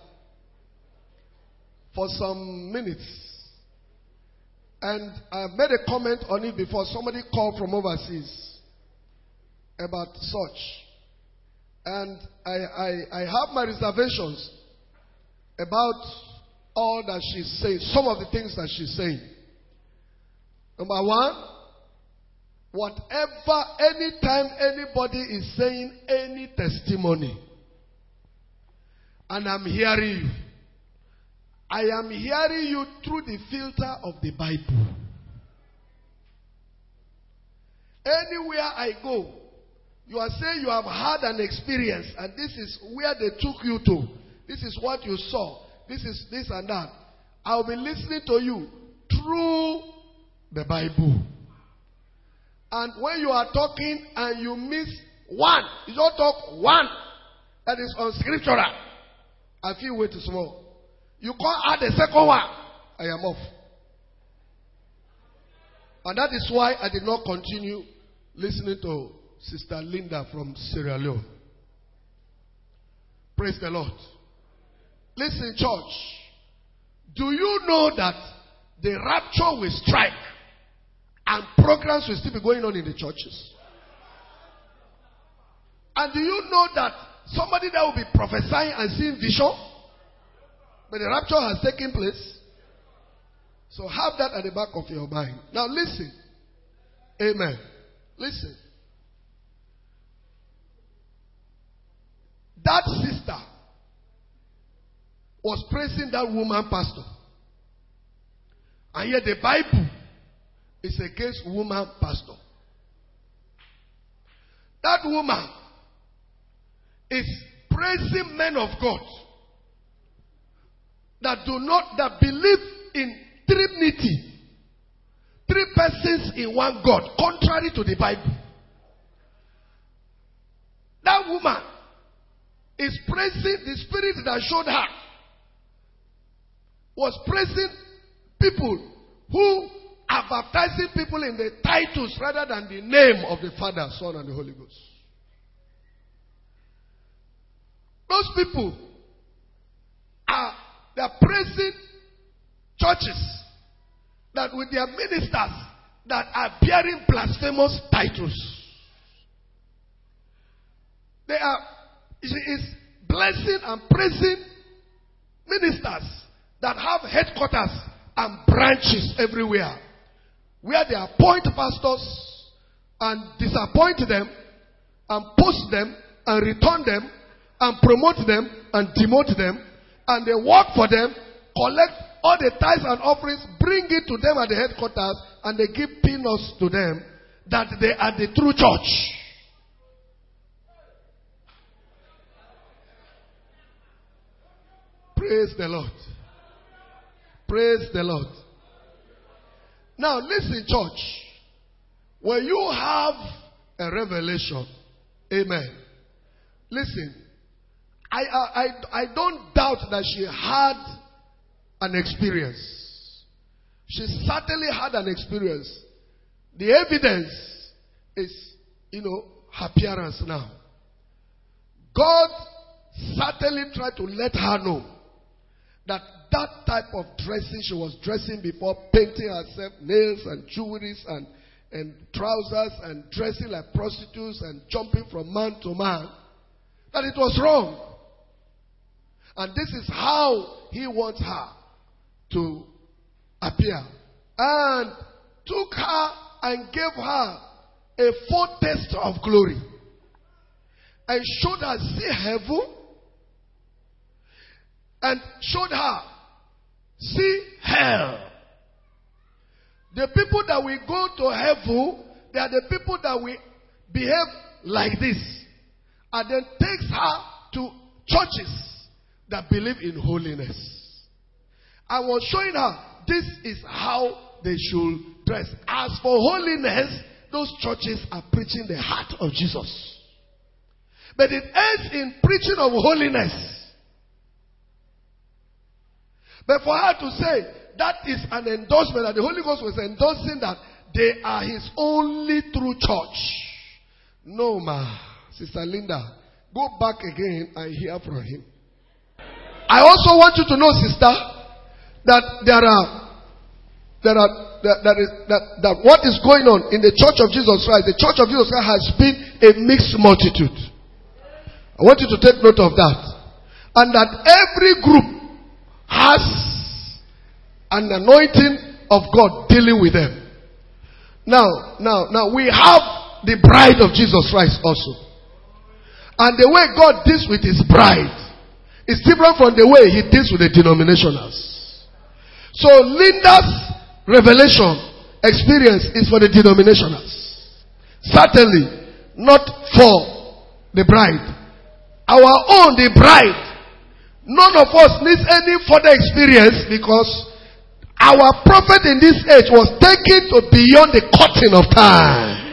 for some minutes. And I made a comment on it before. Somebody called from overseas about such. And I have my reservations about all that she's saying, some of the things that she's saying. Number one, anytime anybody is saying any testimony, and I'm hearing you, I am hearing you through the filter of the Bible. Anywhere I go, you are saying you have had an experience, and this is where they took you to. This is what you saw. This is this and that. I'll be listening to you through the Bible. And when you are talking and you miss one, you don't talk one that is unscriptural, I feel way too small. You can't add the second one, I am off. And that is why I did not continue listening to Sister Linda from Sierra Leone. Praise the Lord. Listen, church. Do you know that the rapture will strike and programs will still be going on in the churches? And do you know that somebody that will be prophesying and seeing vision, but the rapture has taken place? So have that at the back of your mind. Now listen. Amen. Listen. That sister was praising that woman pastor. And yet the Bible is against woman pastor. That woman is praising men of God that believe in Trinity. Three persons in one God, contrary to the Bible. That woman is praising the spirit that showed her, was praising people who are baptizing people in the titles rather than the name of the Father, Son, and the Holy Ghost. Those people they are praising churches that with their ministers that are bearing blasphemous titles. She is blessing and praising ministers that have headquarters and branches everywhere, where they appoint pastors and disappoint them and post them and return them and promote them and demote them, and they work for them, collect all the tithes and offerings, bring it to them at the headquarters, and they give peanuts to them, that they are the true church. Praise the Lord. Praise the Lord. Now listen, church. When you have a revelation, amen. Listen, I don't doubt that she had an experience. She certainly had an experience. The evidence is, her appearance now. God certainly tried to let her know that type of dressing she was dressing before, painting herself, nails and jewelries and trousers and dressing like prostitutes and jumping from man to man, that it was wrong. And this is how he wants her to appear. And took her and gave her a foretaste of glory. and showed her, see heaven, and showed her, see hell. The people that will go to heaven, they are the people that will behave like this. And then takes her to churches that believe in holiness. I was showing her, this is how they should dress. As for holiness, those churches are preaching the heart of Jesus. But it ends in preaching of holiness. But for her to say, that is an endorsement, that the Holy Ghost was endorsing that they are his only true church. No, ma. Sister Linda, go back again and hear from him. I also want you to know, sister, that that what is going on in the Church of Jesus Christ, the Church of Jesus Christ has been a mixed multitude. I want you to take note of that. And that every group has an anointing of God dealing with them. Now, we have the bride of Jesus Christ also. And the way God deals with his bride is different from the way he deals with the denominationals. So Linda's revelation experience is for the denominationals. Certainly not for the bride. Our own, the bride, none of us needs any further experience because our prophet in this age was taken to beyond the curtain of time.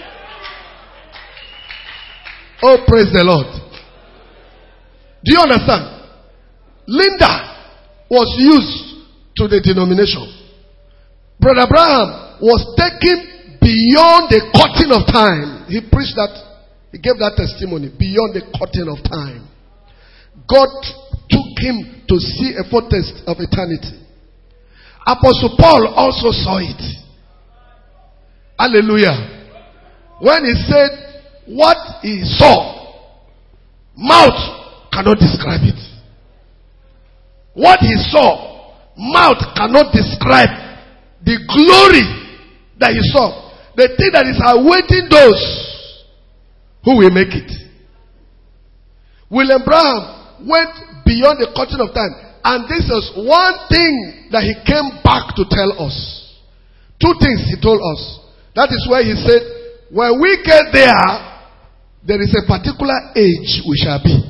Oh, praise the Lord. Do you understand? Linda was used to the denomination. Brother Abraham was taken beyond the curtain of time. He preached that, he gave that testimony, beyond the curtain of time. God took him to see a foretaste of eternity. Apostle Paul also saw it. Hallelujah. When he said, what he saw, mouth cannot describe it. What he saw, mouth cannot describe the glory that he saw. The thing that is awaiting those who will make it. William Branham went beyond the curtain of time. And this is one thing that he came back to tell us. Two things he told us. That is why he said, when we get there, there is a particular age we shall be.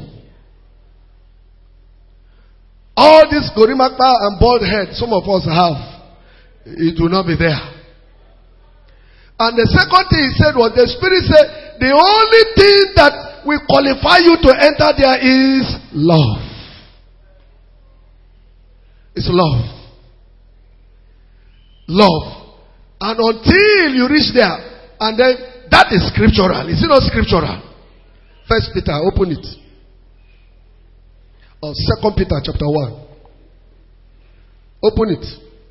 All this gorimapa and bald head some of us have, it will not be there. And the second thing he said was, the Spirit said, the only thing that will qualify you to enter there is love. It's love. Love. And until you reach there, and then that is scriptural. Is it not scriptural? First Peter, open it. Or 2 Peter chapter 1. Open it.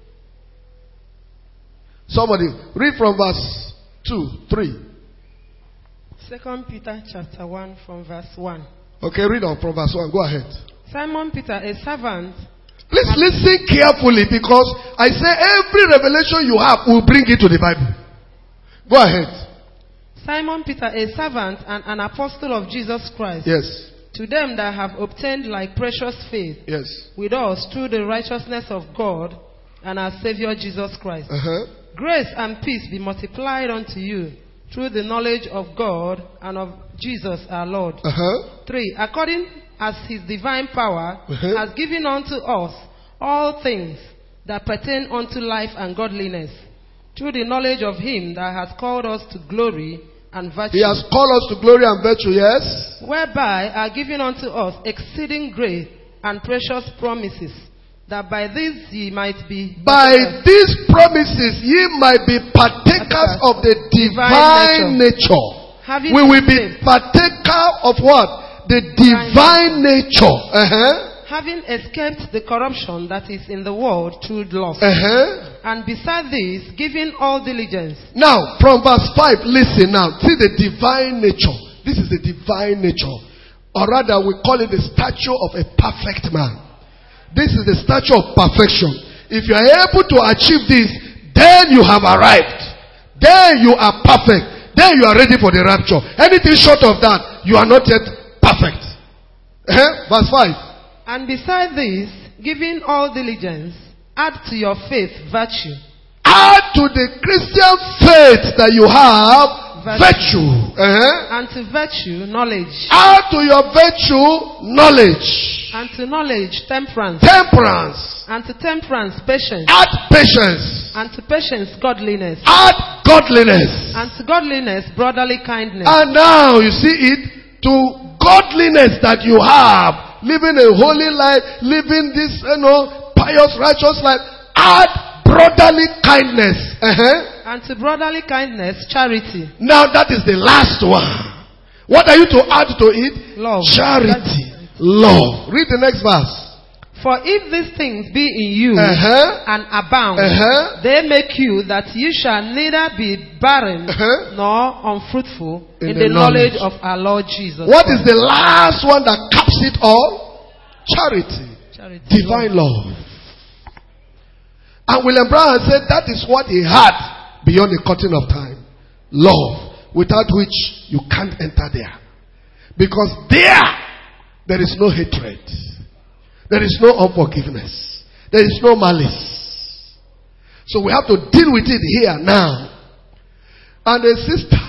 Somebody read from verse 2, 3. 2 Peter chapter 1 from verse 1. Okay, read on from verse 1. Go ahead. Simon Peter, a servant. Please listen carefully, because I say every revelation you have will bring it to the Bible. Go ahead. Simon Peter, a servant and an apostle of Jesus Christ. Yes. To them that have obtained like precious faith. Yes. With us through the righteousness of God and our Savior Jesus Christ. Grace and peace be multiplied unto you through the knowledge of God and of Jesus our Lord. 3. According as his divine power has given unto us all things that pertain unto life and godliness, through the knowledge of him that has called us to glory and virtue. He has called us to glory and virtue, yes. Whereby are given unto us exceeding great and precious promises, that by these ye might be... By these promises ye might be partakers of the divine nature. We will be partaker of what? The divine nature. Having escaped the corruption that is in the world through lust. And beside this, giving all diligence. Now, from verse 5, listen now. See the divine nature. This is the divine nature. Or rather, we call it the stature of a perfect man. This is the stature of perfection. If you are able to achieve this, then you have arrived. Then you are perfect. Then you are ready for the rapture. Anything short of that, you are not yet Perfect. Verse 5. And beside this, giving all diligence, add to your faith virtue. Add to the Christian faith that you have virtue. And to virtue, knowledge. Add to your virtue, knowledge. And to knowledge, temperance. Temperance. And to temperance, patience. Add patience. And to patience, godliness. Add godliness. And to godliness, brotherly kindness. And now you see it, to godliness that you have, living a holy life, living this, pious, righteous life, add brotherly kindness. And to brotherly kindness, charity. Now that is the last one. What are you to add to it? Love. Charity. Love. Read the next verse. For if these things be in you and abound, they make you that you shall neither be barren nor unfruitful in the knowledge of our Lord Jesus. What is the last one that caps it all? Charity. Divine love. And William Brown said that is what he had beyond the curtain of time. Love, without which you can't enter there. Because there is no hatred. There is no unforgiveness. There is no malice. So we have to deal with it here now. And a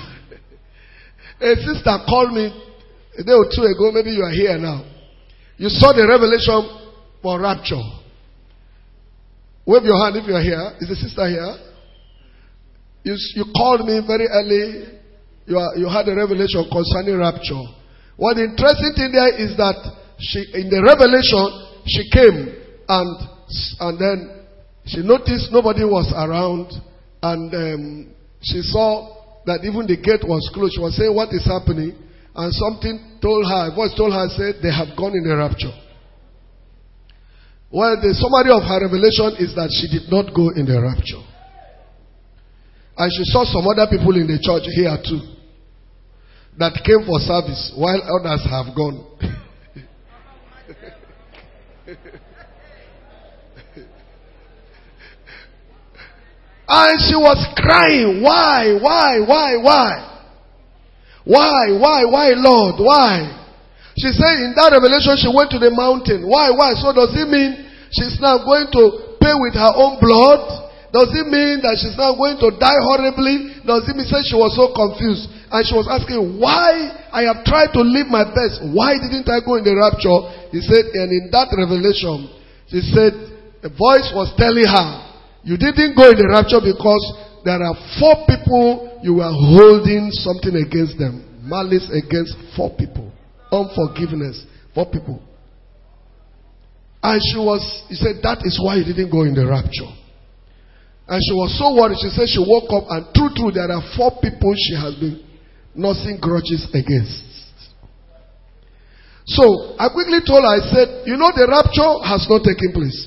sister called me a day or two ago. Maybe you are here now. You saw the revelation for rapture. Wave your hand if you are here. Is the sister here? You called me very early. You had a revelation concerning rapture. What the interesting thing there is that in the revelation, she came and then she noticed nobody was around, and she saw that even the gate was closed. She was saying, what is happening? And something told her, a voice told her, said, they have gone in the rapture. Well, the summary of her revelation is that she did not go in the rapture. And she saw some other people in the church here too that came for service while others have gone. And she was crying. Why, Lord? Why? She said in that revelation she went to the mountain. Why? So does it mean she's now going to pay with her own blood? Does it mean that she's now going to die horribly? Does it mean she was so confused? And she was asking, why? I have tried to live my best. Why didn't I go in the rapture? He said, and in that revelation, she said, a voice was telling her, you didn't go in the rapture because there are 4 people you were holding something against them. Malice against 4 people. Unforgiveness. 4 people. And he said, that is why you didn't go in the rapture. And she was so worried. She said she woke up and true, there are 4 people she has been nursing grudges against. So, I quickly told her, I said, the rapture has not taken place.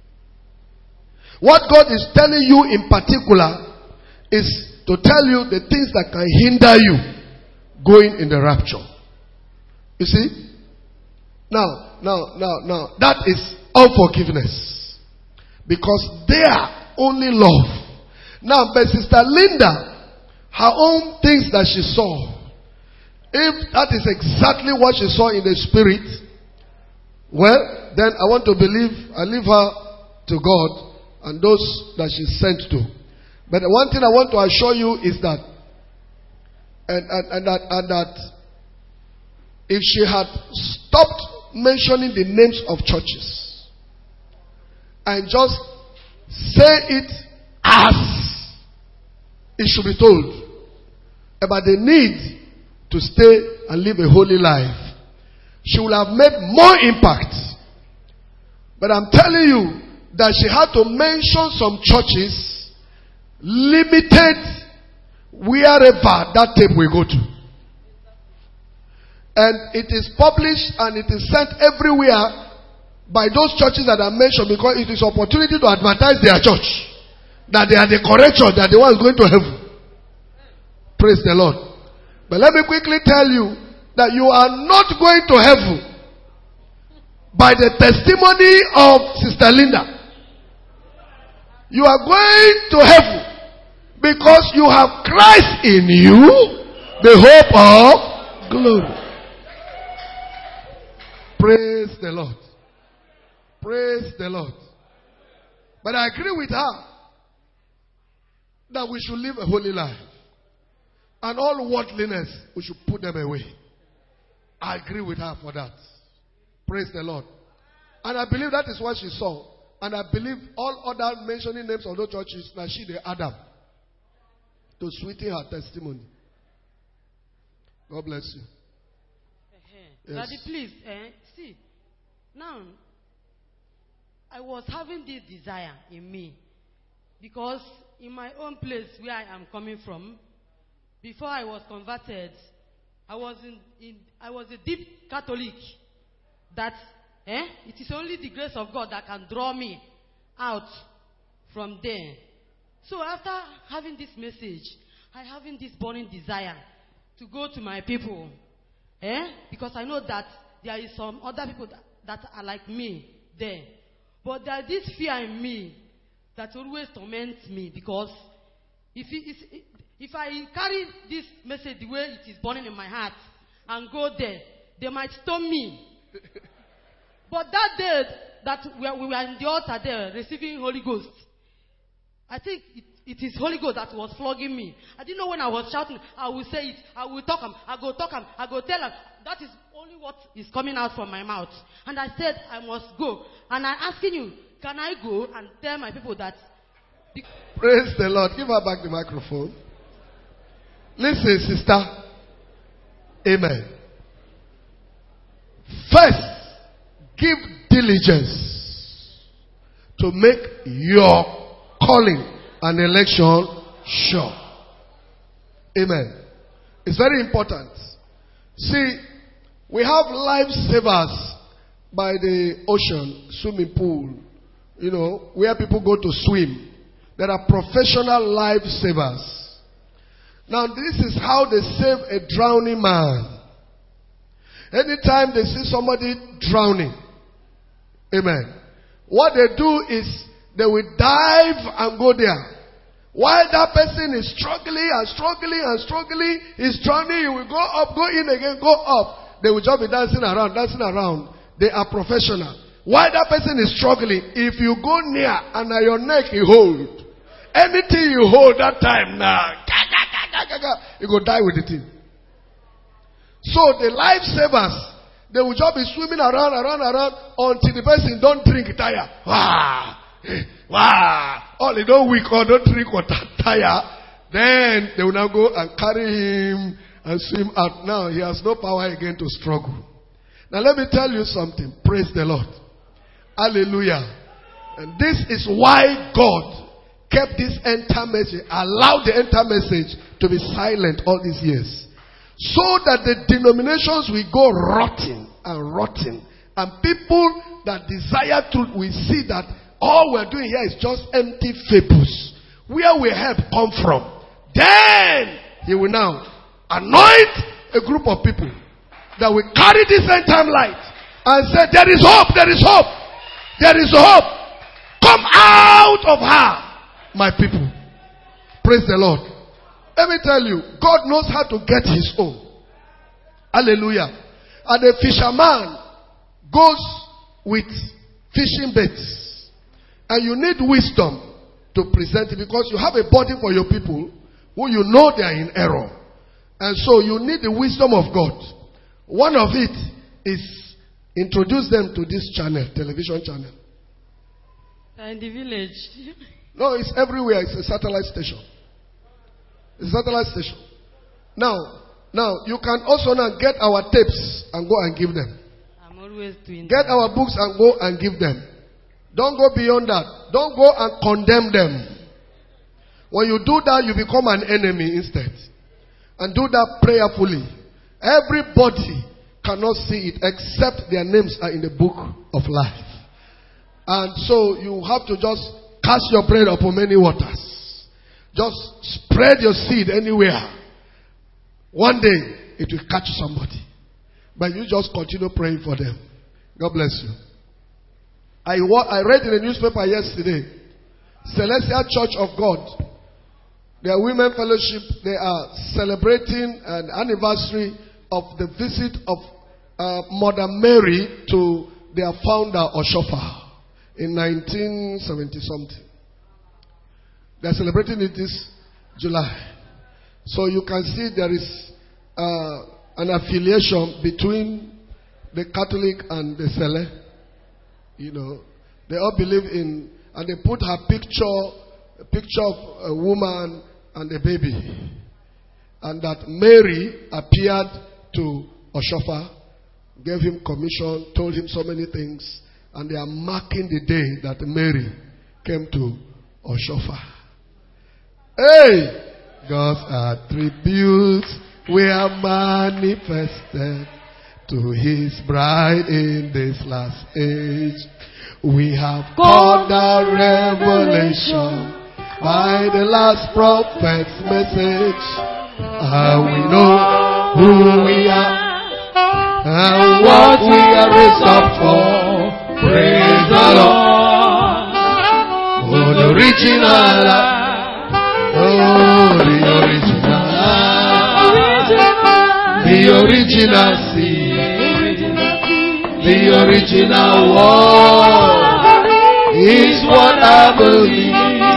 What God is telling you in particular is to tell you the things that can hinder you going in the rapture. You see? Now, that is unforgiveness. Because they are only love. Now, but Sister Linda, her own things that she saw, if that is exactly what she saw in the spirit, well, then I want to believe, I leave her to God and those that she sent to. But the one thing I want to assure you is that, and that if she had stopped mentioning the names of churches and just say it as it should be told about the need to stay and live a holy life, she would have made more impact. But I'm telling you that she had to mention some churches limited wherever that tape will go to. And it is published and it is sent everywhere by those churches that are mentioned, because it is opportunity to advertise their church, that they are the correct church, that the one is going to heaven. Praise the Lord. But let me quickly tell you that you are not going to heaven by the testimony of Sister Linda. You are going to heaven because you have Christ in you, the hope of glory. Praise the Lord. Praise the Lord. But I agree with her that we should live a holy life. And all worldliness, we should put them away. I agree with her for that. Praise the Lord. And I believe that is what she saw. And I believe all other mentioning names of those churches, now she the Adam, to sweeten her testimony. God bless you. Yes. Daddy, please, see, now, I was having this desire in me. Because in my own place where I am coming from, before I was converted, I was a deep Catholic. That it is only the grace of God that can draw me out from there. So after having this message, I having this burning desire to go to my people. Because I know that there is some other people that are like me there. But there is this fear in me that always torments me. Because if I carry this message the way it is burning in my heart and go there, they might stone me. But that day that we were in the altar there receiving Holy Ghost, I think it is Holy Ghost that was flogging me. I didn't know when I was shouting, I will say it, I will talk him, I go talk him, I go tell him. That is only what is coming out from my mouth. And I said, I must go. And I'm asking you, can I go and tell my people that? Praise the Lord. Give her back the microphone. Listen, sister. Amen. First, give diligence to make your calling and election sure. Amen. It's very important. See, we have lifesavers by the ocean, swimming pool, where people go to swim. There are professional lifesavers. Now, this is how they save a drowning man. Anytime they see somebody drowning, amen, what they do is they will dive and go there. While that person is struggling and struggling and struggling, he's drowning, he will go up, go in again, go up. They will just be dancing around, dancing around. They are professional. While that person is struggling, if you go near and your neck you hold, anything you hold that time now, you go die with the thing. So the lifesavers, they will just be swimming around until the person don't drink tire. All they don't weak or don't drink water tire. Then they will now go and carry him and swim out. Now he has no power again to struggle. Now let me tell you something. Praise the Lord. Hallelujah. And this is why God kept this end-time message, allowed the end-time message to be silent all these years. So that the denominations will go rotting and rotting. And people that desire truth will see that all we're doing here is just empty fables. Where will help come from? Then he will now anoint a group of people that will carry this end-time light and say, there is hope, there is hope, there is hope. Come out of her, my people. Praise the Lord. Let me tell you, God knows how to get his own. Hallelujah. And a fisherman goes with fishing baits. And you need wisdom to present it, because you have a burden for your people who you know they are in error. And so you need the wisdom of God. One of it is introduce them to this channel, television channel. In the village. No, it's everywhere. It's a satellite station. It's a satellite station. Now, you can also now get our tapes and go and give them. I'm always doing Get our books and go and give them. Don't go beyond that. Don't go and condemn them. When you do that, you become an enemy instead. And do that prayerfully. Everybody cannot see it except their names are in the book of life. And so you have to just cast your bread upon many waters. Just spread your seed anywhere. One day, it will catch somebody. But you just continue praying for them. God bless you. I read in the newspaper yesterday, Celestial Church of God, their women fellowship, they are celebrating an anniversary of the visit of Mother Mary to their founder Oshofa in 1970 something. They're celebrating it this July. So you can see there is an affiliation between the Catholic and the Sele. You know, they all believe in, and they put her a picture of a woman and a baby. And that Mary appeared to Oshofa, gave him commission, told him so many things, and they are marking the day that Mary came to Oshofa. Hey! God's attributes were manifested to his bride in this last age. We have got the revelation by the last prophet's message. We know who we are and what we are raised up for. Praise the Lord. Oh, the original. Oh, the original. The original seed. The original word is what I believe.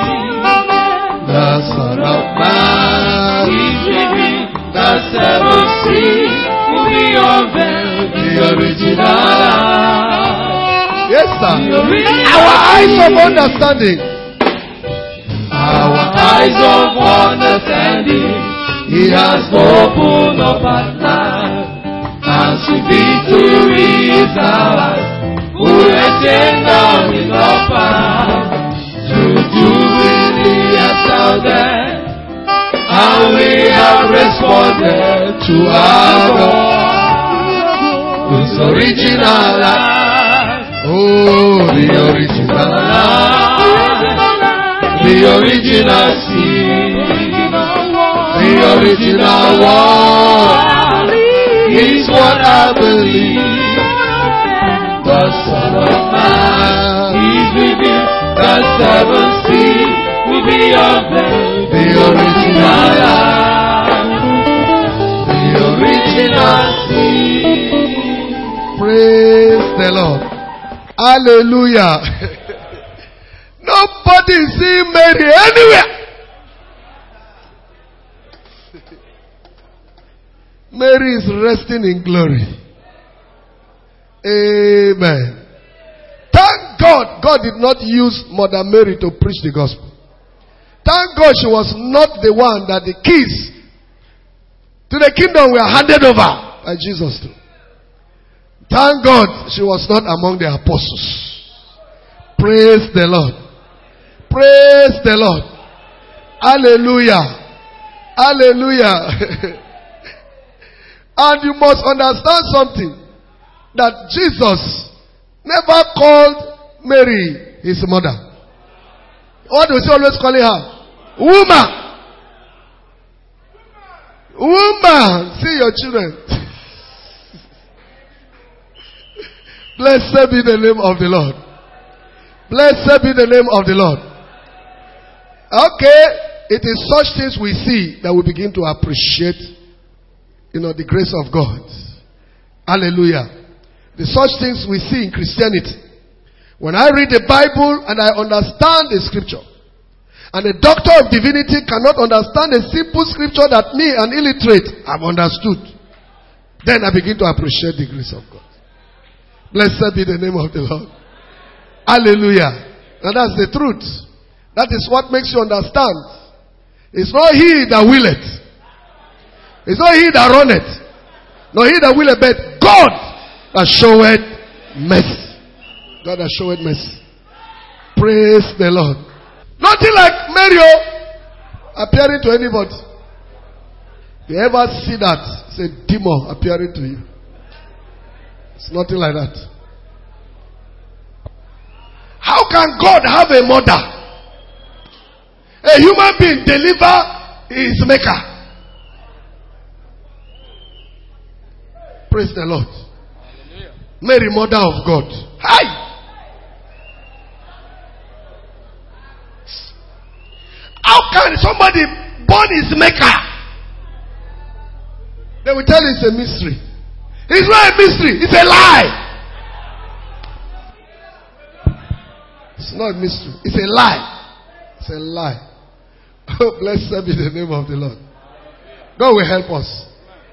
The Son of Man is living. The seventh seal will be unveiled. The original. Yes, sir. Our eyes of understanding. Our eyes of understanding. He has opened up at night. And sweet victory is ours. Who has taken down his power to do it yesterday. And we have responded to our God. Whose original life. Oh, the original life. The original seed. The original word is what I believe. The Son of Man is with you. The seventh seal will be unveiled. The original life. The original seed. Praise the Lord. Hallelujah. Nobody is seeing Mary anywhere. Mary is resting in glory. Amen. Thank God, God did not use Mother Mary to preach the gospel. Thank God she was not the one that the keys to the kingdom were handed over by Jesus to. Thank God she was not among the apostles. Praise the Lord. Praise the Lord. Hallelujah. Hallelujah. And you must understand something. That Jesus never called Mary his mother. What was he always calling her? Woman. Woman. See your children. Blessed be the name of the Lord. Blessed be the name of the Lord. Okay. It is such things we see that we begin to appreciate, the grace of God. Hallelujah. The such things we see in Christianity. When I read the Bible and I understand the scripture, and the doctor of divinity cannot understand a simple scripture that me, an illiterate, have understood, then I begin to appreciate the grace of God. Blessed be the name of the Lord. Hallelujah. And that's the truth. That is what makes you understand. It's not he that willeth. It's not he that runneth. Nor he that willeth, but God that showeth mercy. God that showeth mercy. Praise the Lord. Nothing like Mary appearing to anybody. If you ever see that, it's a demon appearing to you. It's nothing like that. How can God have a mother? A human being deliver his maker. Praise the Lord. Hallelujah. Mary, mother of God. Hi. How can somebody born his maker? They will tell you it's a mystery. It's not a mystery. It's a lie. It's not a mystery. It's a lie. It's a lie. Oh, blessed be the name of the Lord. God will help us.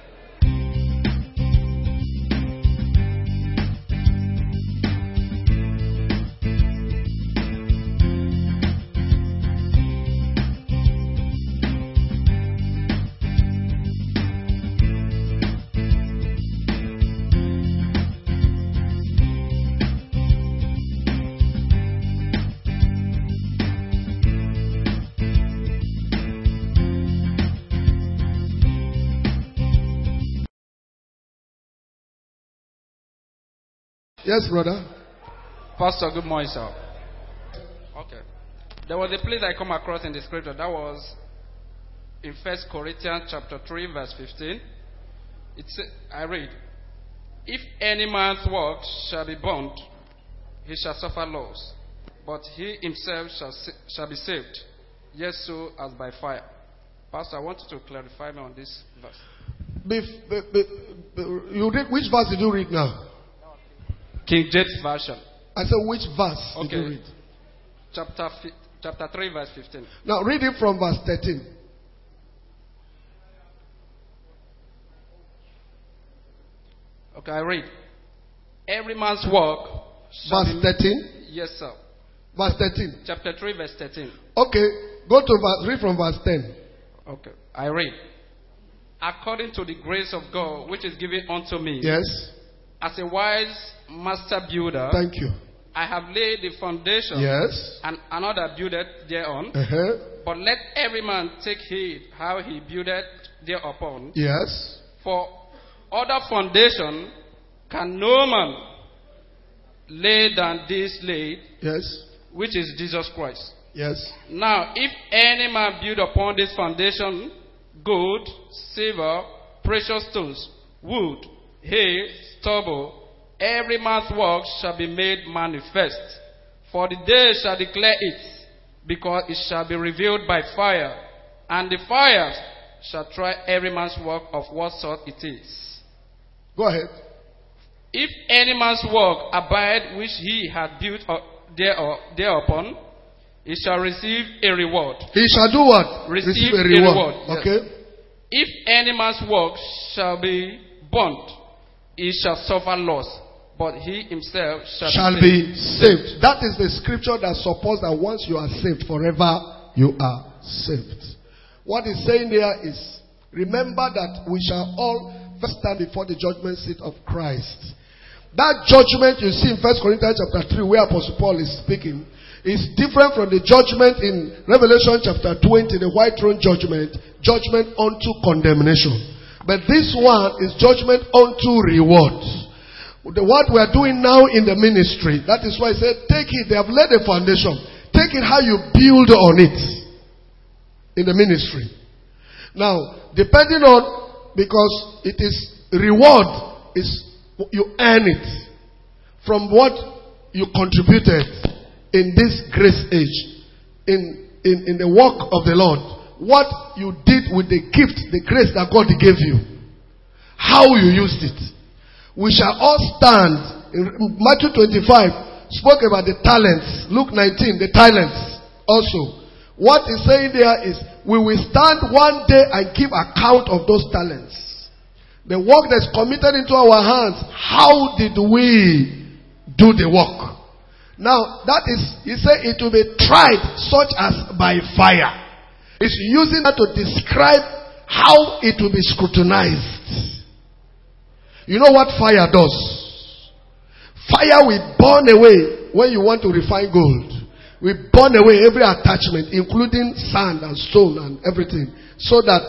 Yes, brother. Pastor, good morning, sir. Okay. There was a place I come across in the scripture that was in 1 Corinthians chapter 3, verse 15. I read, if any man's work shall be burnt, he shall suffer loss, but he himself shall be saved, yet so as by fire. Pastor, I want you to clarify me on this verse. You read, which verse did you read now? King James Version. I said, which verse did you read? Chapter 3, verse 15. Now read it from verse 13. Okay, I read. Every man's work. Verse 13? Yes, sir. Verse 13. Chapter 3, verse 13. Okay, go to read from verse 10. Okay, I read. According to the grace of God, which is given unto me. Yes. As a wise master builder, thank you. I have laid the foundation, yes, and another buildeth thereon. But let every man take heed how he buildeth thereupon. Yes. For other foundation can no man lay than this laid, yes, which is Jesus Christ. Yes. Now, if any man build upon this foundation gold, silver, precious stones, wood, hay, stubble, every man's work shall be made manifest. For the day shall declare it, because it shall be revealed by fire, and the fire shall try every man's work of what sort it is. Go ahead. If any man's work abide which he had built thereupon, he shall receive a reward. He shall do what? Receive a reward. Okay. Yes. If any man's work shall be burnt, he shall suffer loss, but he himself shall be saved. That is the scripture that supports that once you are saved, forever you are saved. What he's saying there is, remember that we shall all first stand before the judgment seat of Christ. That judgment you see in 1 Corinthians chapter 3, where Apostle Paul is speaking, is different from the judgment in Revelation chapter 20, the white throne judgment unto condemnation. But this one is judgment unto reward. What we are doing now in the ministry, that is why I said, take it. They have laid a foundation. Take it how you build on it in the ministry. Now, depending on, because it is reward, is you earn it from what you contributed in this grace age, in the work of the Lord. What you did with the gift, the grace that God gave you. How you used it. We shall all stand. In Matthew 25 spoke about the talents. Luke 19, the talents also. What he's saying there is, we will stand one day and give account of those talents. The work that's committed into our hands, how did we do the work? Now, that is, he said it will be tried such as by fire. It's using that to describe how it will be scrutinized. You know what fire does? Fire will burn away when you want to refine gold. We burn away every attachment, including sand and stone and everything, so that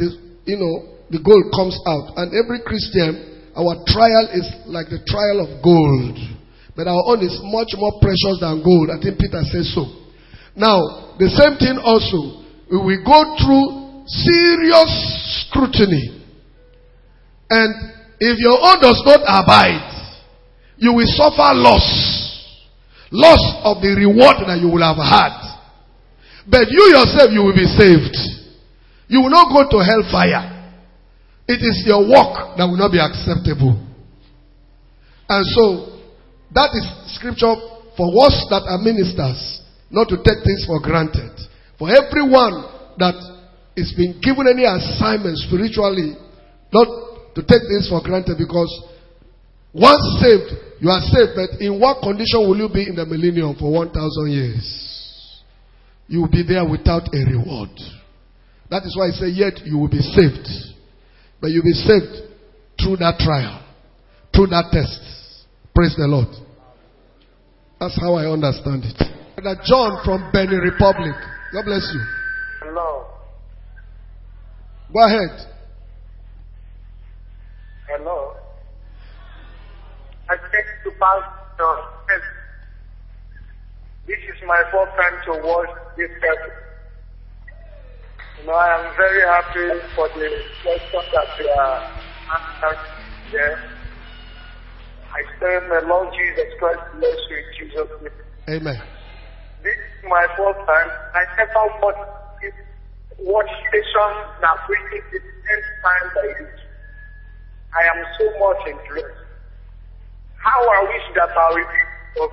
the gold comes out. And every Christian, our trial is like the trial of gold. But our own is much more precious than gold. I think Peter says so. Now, the same thing also. We will go through serious scrutiny. And if your own does not abide, you will suffer loss. Loss of the reward that you will have had. But you yourself, you will be saved. You will not go to hellfire. It is your work that will not be acceptable. And so, that is scripture for us that are ministers, not to take things for granted. For everyone that is being given any assignment spiritually, not to take things for granted, because once saved, you are saved, but in what condition will you be in the millennium for 1,000 years? You will be there without a reward. That is why I say, yet you will be saved. But you will be saved through that trial, through that test. Praise the Lord. That's how I understand it. Brother John from Benin Republic. God bless you. Hello. Go ahead. Hello. I thank you, Pastor. This is my first time to watch this service. I am very happy for the question that they are answering there. I say, my Lord Jesus Christ, bless you in Jesus' name. Amen. This is my first time. I never watch station that preaches the same time by it. I am so much interested. How I wish that I will be.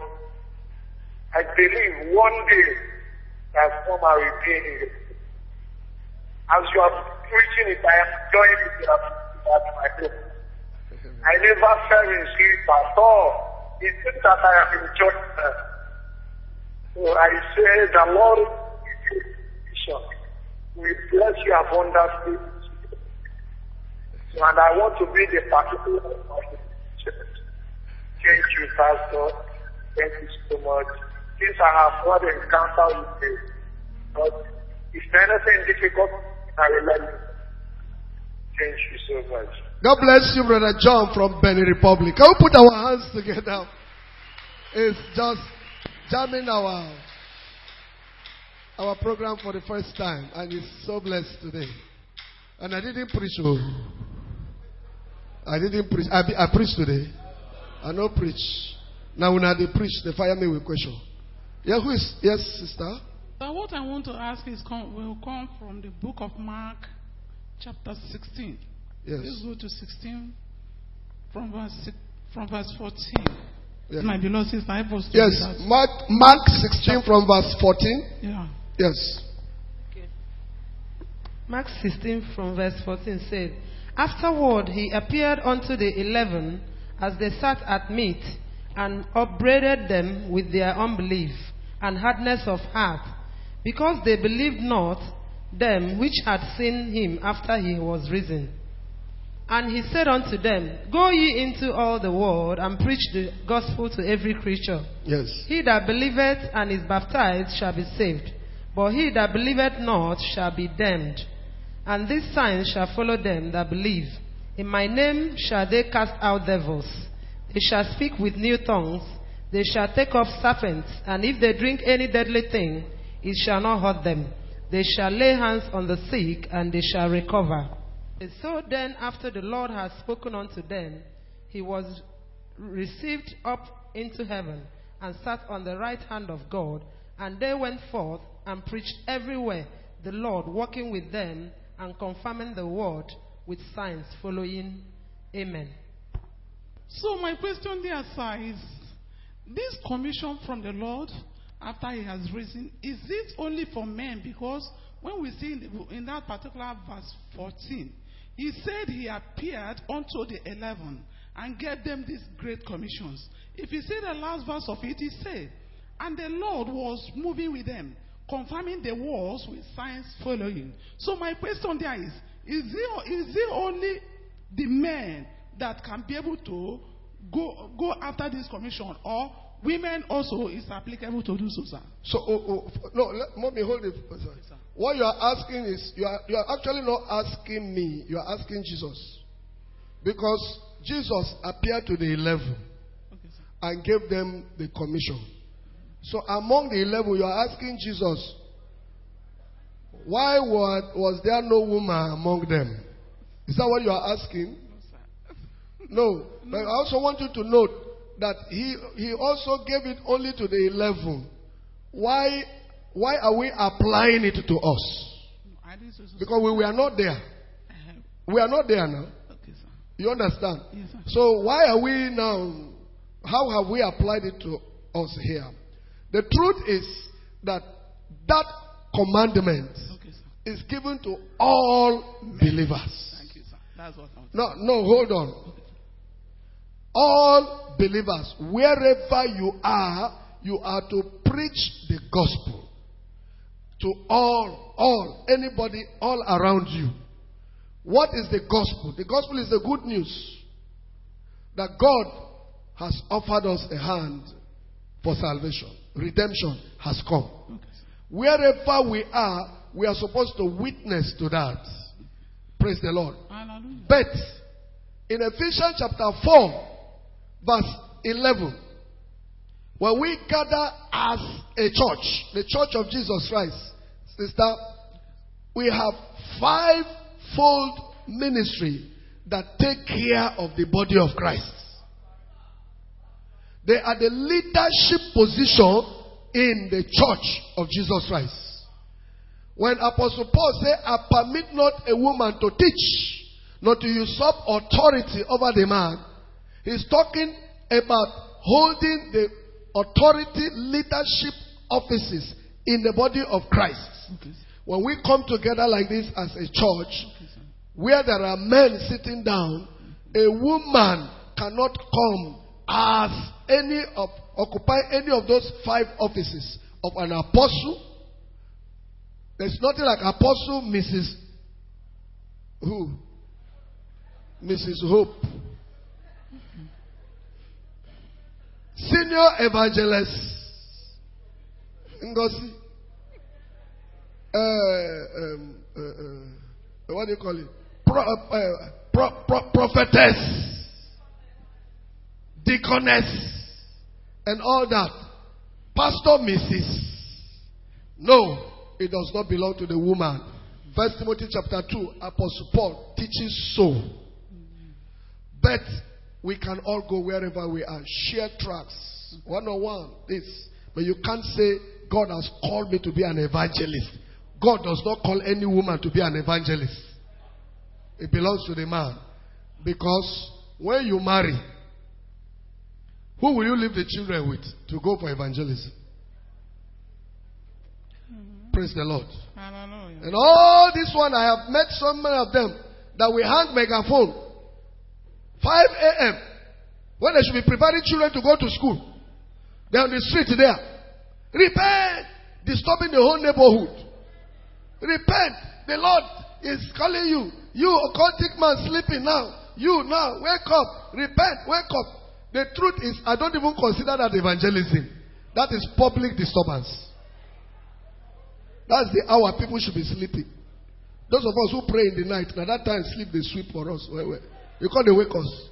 I believe one day that come I will be in it. As you are preaching it, I am enjoying it at my home. I never fell in sleep at all. It seems that I am enjoying it. So I say the Lord will bless you abundantly. And I want to be the particular of the church. Thank you, Pastor. Thank you so much. Since I have had an encounter with you, but if anything difficult, I will let you. Thank you so much. God bless you, Brother John from Benin Republic. Can we put our hands together? It's just jamming our program for the first time, and it's so blessed today. And I didn't preach. I didn't preach. I preached today. I no preach. Now when they preach, they fire me with question. Yeah, who is? Yes, sister. So what I want to ask is will come from the book of Mark, chapter 16. Yes. Let's go to 16 from verse 14. Yeah. My beloved sister, help us to yes, do that. Mark 16 from verse 14. Yeah. Yes. Okay. Mark 16 from verse 14 said, afterward he appeared unto the 11 as they sat at meat, and upbraided them with their unbelief and hardness of heart, because they believed not them which had seen him after he was risen. And he said unto them, go ye into all the world, and preach the gospel to every creature. Yes. He that believeth and is baptized shall be saved, but he that believeth not shall be damned. And these signs shall follow them that believe. In my name shall they cast out devils. They shall speak with new tongues. They shall take up serpents. And if they drink any deadly thing, it shall not hurt them. They shall lay hands on the sick, and they shall recover. So then, after the Lord had spoken unto them, he was received up into heaven, and sat on the right hand of God. And they went forth and preached everywhere, the Lord working with them, and confirming the word with signs following. Amen. So my question there, sir, is this commission from the Lord after he has risen, is it only for men? Because when we see in that particular verse 14, he said he appeared unto the 11 and gave them these great commissions. If you see the last verse of it, he said, and the Lord was moving with them, confirming the words with signs following. So my question there is it only the men that can be able to go after this commission, or women also is applicable to do so, sir? So, no, let me hold it. Sir. What you are asking is, you are actually not asking me, you are asking Jesus. Because Jesus appeared to the 11 and gave them the commission. So among the 11, you are asking Jesus, why was there no woman among them? Is that what you are asking? No. But I also want you to note that he also gave it only to the 11. Why are we applying it to us? Because we were not there. We are not there now. Okay, sir. You understand? Yes, sir. So why are we now how have we applied it to us here? The truth is that that commandment is given to all believers. Thank you, sir. That's what I'm saying. No, hold on. All believers, wherever you are to preach the gospel to all, anybody, all around you. What is the gospel? The gospel is the good news that God has offered us a hand for salvation. Redemption has come. Okay. Wherever we are supposed to witness to that. Praise the Lord. Hallelujah. But in Ephesians chapter 4, verse 11, when we gather as a church, the church of Jesus Christ, sister, we have fivefold ministry that take care of the body of Christ. They are the leadership position in the church of Jesus Christ. When Apostle Paul said, I permit not a woman to teach, not to usurp authority over the man, he's talking about holding the authority leadership offices in the body of Christ. Okay. When we come together like this as a church, where there are men sitting down, a woman cannot come as occupy any of those five offices of an apostle. There's nothing like apostle Mrs. Who? Mrs. Hope. Senior evangelist. Ngozi. What do you call it? Prophetess. Deaconess. And all that. Pastor Mrs. No, it does not belong to the woman. 1 Timothy chapter 2, Apostle Paul teaches so. But we can all go wherever we are. Share tracts. One-on-one. This. But you can't say, God has called me to be an evangelist. God does not call any woman to be an evangelist. It belongs to the man. Because when you marry, who will you leave the children with to go for evangelism? Praise the Lord. Hallelujah. And all this one, I have met so many of them that we hang megaphone 5 a.m. when they should be preparing children to go to school. They're on the street there. Repent! Disturbing the whole neighborhood. Repent! The Lord is calling you. You occultic man sleeping now. You now, wake up. Repent, wake up. The truth is, I don't even consider that evangelism. That is public disturbance. That's the hour people should be sleeping. Those of us who pray in the night, at that time sleep they sweep for us. You can't wake us.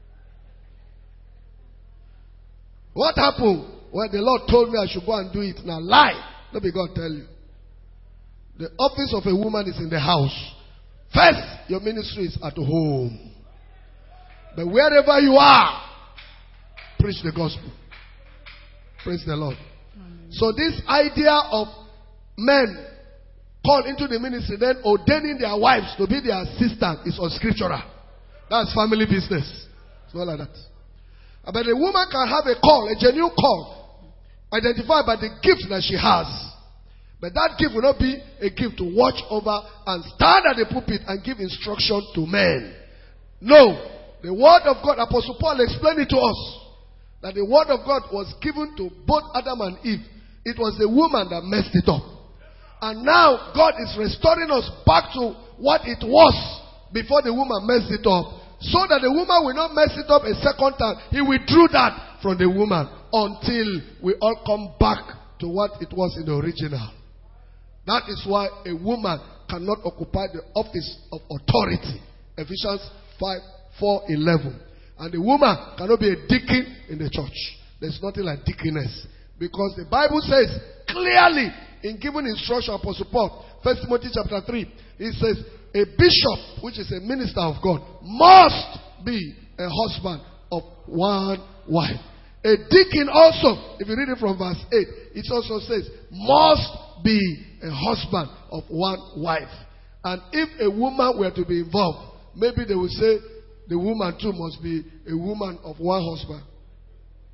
What happened? Well, the Lord told me I should go and do it. Now lie. Let me God tell you. The office of a woman is in the house. First, your ministry is at home. But wherever you are, preach the gospel. Praise the Lord. Amen. So this idea of men called into the ministry, then ordaining their wives to be their assistant is unscriptural. That's family business. It's not like that. But a woman can have a call, a genuine call, identified by the gift that she has. But that gift will not be a gift to watch over and stand at the pulpit and give instruction to men. No. The word of God, Apostle Paul explained it to us, that the word of God was given to both Adam and Eve. It was the woman that messed it up. And now God is restoring us back to what it was before the woman messed it up. So that the woman will not mess it up a second time. He withdrew that from the woman until we all come back to what it was in the original. That is why a woman cannot occupy the office of authority. Ephesians 5:4-11. And the woman cannot be a deacon in the church. There's nothing like deaconess. Because the Bible says clearly in giving instruction, Apostle Paul, 1 Timothy chapter 3, he says, a bishop, which is a minister of God, must be a husband of one wife. A deacon also, if you read it from verse 8, it also says, must be a husband of one wife. And if a woman were to be involved, maybe they will say the woman too must be a woman of one husband.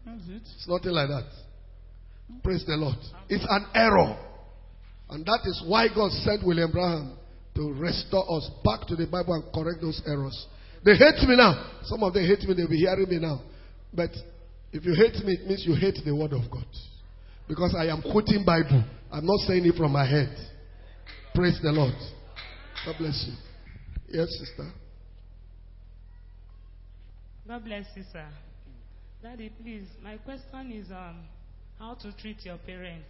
That's it. It's nothing like that. Praise the Lord. It's an error. And that is why God sent William Branham to restore us back to the Bible and correct those errors. They hate me now. Some of them hate me. They'll be hearing me now. But if you hate me, it means you hate the Word of God. Because I am quoting Bible. I'm not saying it from my head. Praise the Lord. God bless you. Yes, sister. God bless you, sir. Daddy, please, my question is how to treat your parents.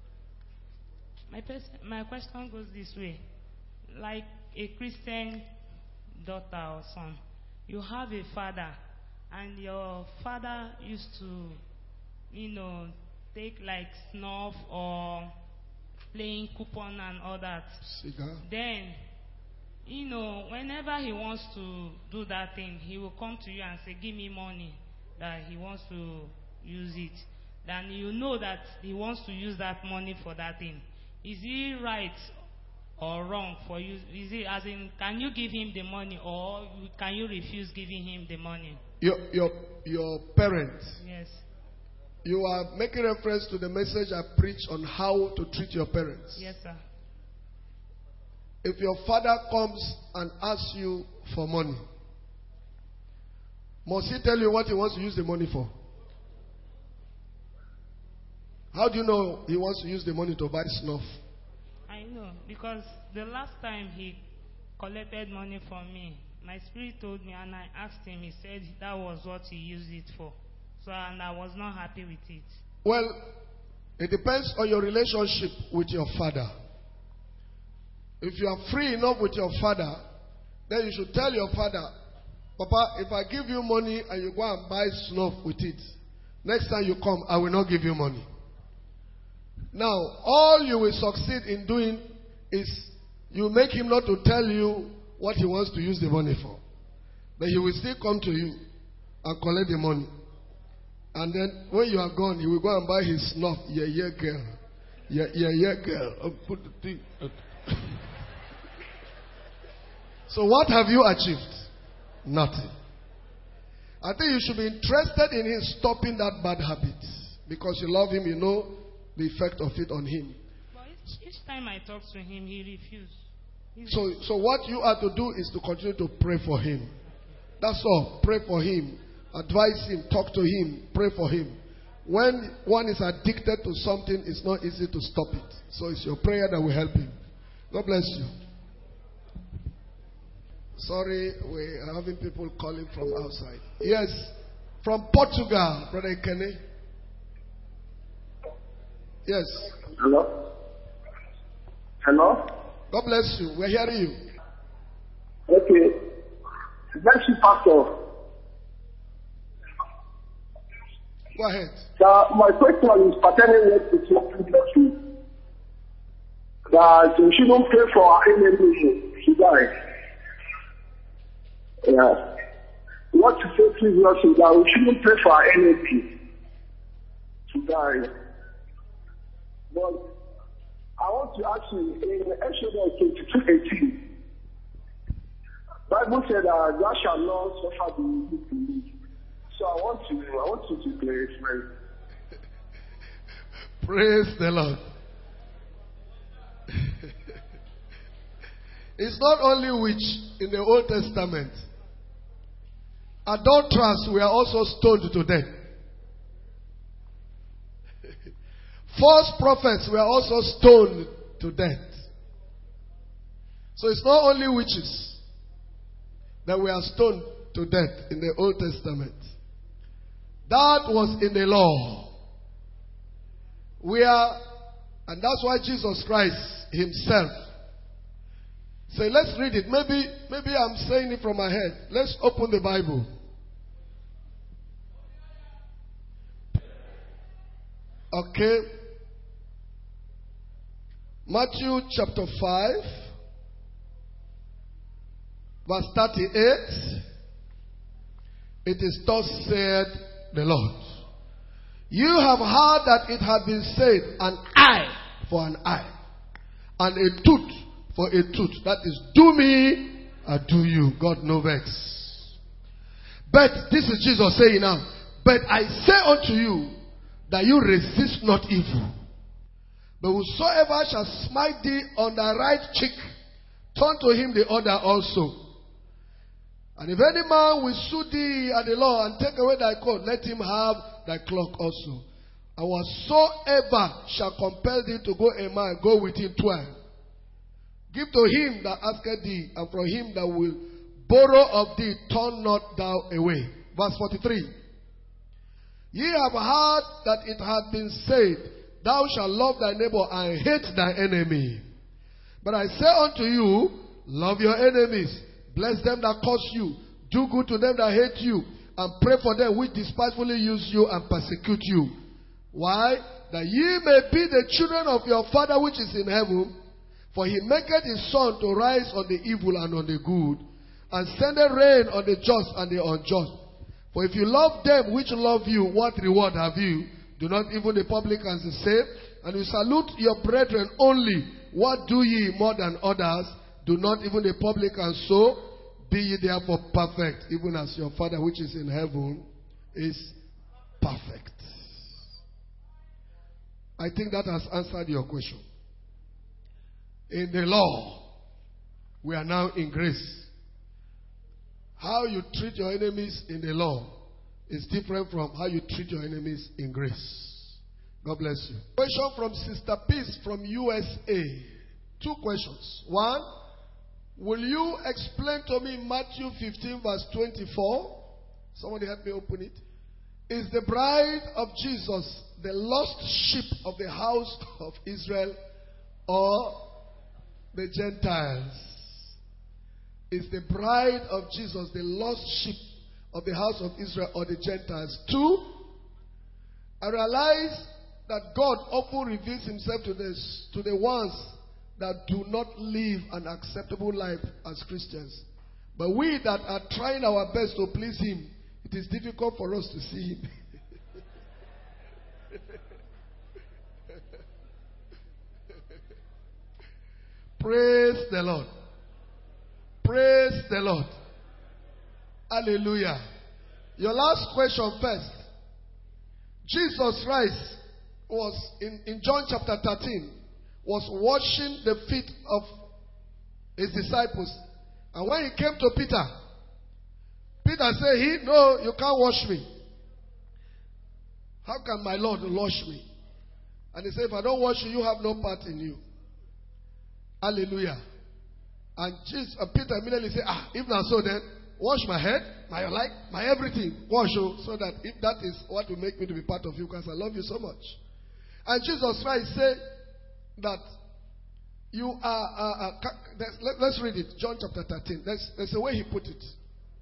My question goes this way. Like a Christian daughter or son, you have a father, and your father used to, take like snuff or playing coupon and all that. Cigar. Then, whenever he wants to do that thing, he will come to you and say, give me money, that he wants to use it. Then you know that he wants to use that money for that thing. Is he right or wrong for you? Is it as in, can you give him the money, or can you refuse giving him the money? Your parents. Yes. You are making reference to the message I preached on how to treat your parents. Yes, sir. If your father comes and asks you for money, must he tell you what he wants to use the money for? How do you know he wants to use the money to buy snuff? I know, because the last time he collected money from me, my spirit told me, and I asked him, he said that was what he used it for. So, and I was not happy with it. Well, it depends on your relationship with your father. If you are free enough with your father, then you should tell your father, Papa, if I give you money and you go and buy snuff with it, next time you come, I will not give you money. Now, all you will succeed in doing is you make him not to tell you what he wants to use the money for. But he will still come to you and collect the money. And then when you are gone, he will go and buy his snuff. Yeah, girl. Yeah, girl. Put the thing. So what have you achieved? Nothing. I think you should be interested in him stopping that bad habit. Because you love him, you know the effect of it on him. But each time I talk to him, he refused. So what you are to do is to continue to pray for him. That's all. Pray for him. Advise him. Talk to him. Pray for him. When one is addicted to something, it's not easy to stop it. So it's your prayer that will help him. God bless you. Sorry, we are having people calling from outside. Yes, from Portugal, Brother Kenny. Yes. Hello? Hello? God bless you. We're hearing you. Okay. Bless you, Pastor. Go ahead. My question is pertaining to the that we shouldn't pray for our enemies to die. Yeah. What to say previously that we shouldn't pray for our enemies to die. But I want to ask you, in Exodus 22:18, Bible said that thou shalt not suffer the evil to live. So I want you to clarify. Praise the Lord. It's not only witch in the Old Testament. Adulterers were also stoned to death. False prophets were also stoned to death. So it's not only witches that were stoned to death in the Old Testament. That was in the law. And that's why Jesus Christ himself said, let's read it. Maybe I'm saying it from my head. Let's open the Bible. Okay. Matthew chapter 5, verse 38. It is thus said the Lord. You have heard that it had been said, an eye for an eye, and a tooth for a tooth. That is, do me, I do you. God no vex. But this is Jesus saying now, But I say unto you that you resist not evil. But whosoever shall smite thee on the right cheek, turn to him the other also. And if any man will sue thee at the law and take away thy coat, let him have thy cloak also. And whatsoever shall compel thee to go a mile, go with him 12. Give to him that asketh thee, and from him that will borrow of thee, turn not thou away. Verse 43. Ye have heard that it hath been said, thou shalt love thy neighbor and hate thy enemy. But I say unto you, love your enemies, bless them that curse you, do good to them that hate you, and pray for them which despitefully use you and persecute you. Why? That ye may be the children of your Father which is in heaven. For he maketh his sun to rise on the evil and on the good, and sendeth rain on the just and the unjust. For if you love them which love you, what reward have you? Do not even the publicans the same? And you salute your brethren only. What do ye more than others? Do not even the publicans so? Be ye therefore perfect, even as your Father which is in heaven is perfect. I think that has answered your question. In the law, we are now in grace. How you treat your enemies in the law is different from how you treat your enemies in grace. God bless you. Question from Sister Peace from USA. 2 questions. 1, will you explain to me Matthew 15 verse 24? Somebody help me open it. Is the bride of Jesus the lost sheep of the house of Israel or the Gentiles? Is the bride of Jesus the lost sheep of the house of Israel or the Gentiles? 2, I realize that God often reveals himself to the ones that do not live an acceptable life as Christians. But we that are trying our best to please him, it is difficult for us to see him. Praise the Lord. Praise the Lord. Hallelujah. Your last question first. Jesus Christ was in John chapter 13 was washing the feet of his disciples. And when he came to Peter, Peter said, no, you can't wash me. How can my Lord wash me? And he said, if I don't wash you, you have no part in you. Hallelujah. And Peter immediately said, if not so, then wash my head, my life, my everything. Wash you, so that if that is what will make me to be part of you, because I love you so much. And Jesus Christ said that you are. Let's read it. John chapter 13. That's the way he put it.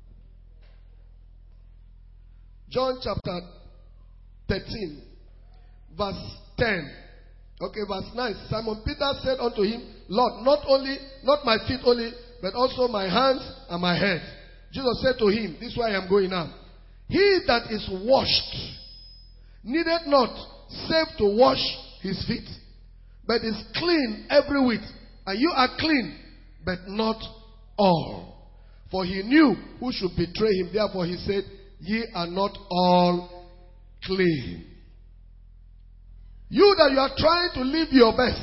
John chapter 13, verse 10. Okay, verse 9. Simon Peter said unto him, Lord, not my feet only, but also my hands and my head. Jesus said to him, this is why I am going now. He that is washed needed not save to wash his feet, but is clean every whit. And you are clean, but not all. For he knew who should betray him. Therefore he said, ye are not all clean. You that you are trying to live your best,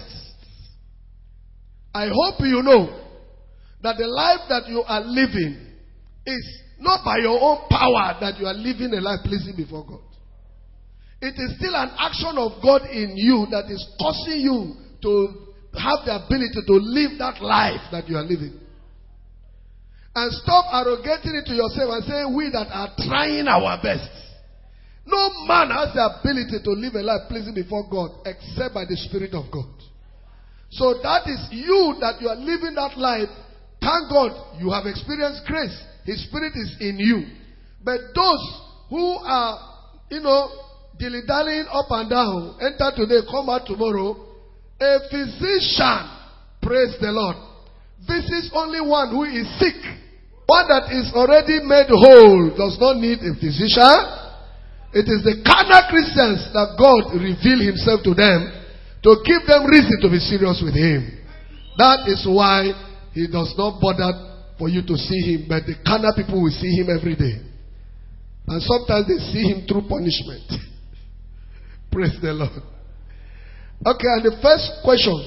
I hope you know that the life that you are living is not by your own power that you are living a life pleasing before God. It is still an action of God in you that is causing you to have the ability to live that life that you are living. And stop arrogating it to yourself and saying, we that are trying our best. No man has the ability to live a life pleasing before God except by the Spirit of God. So that is you that you are living that life. Thank God you have experienced grace. His Spirit is in you. But those who are, dilly-dallying up and down, enter today, come out tomorrow. A physician, praise the Lord, visits only one who is sick. One that is already made whole does not need a physician. It is the carnal Christians that God revealed himself to them to give them reason to be serious with him. That is why he does not bother for you to see him, but the carnal people will see him every day. And sometimes they see him through punishment. Praise the Lord. Okay, and the first question.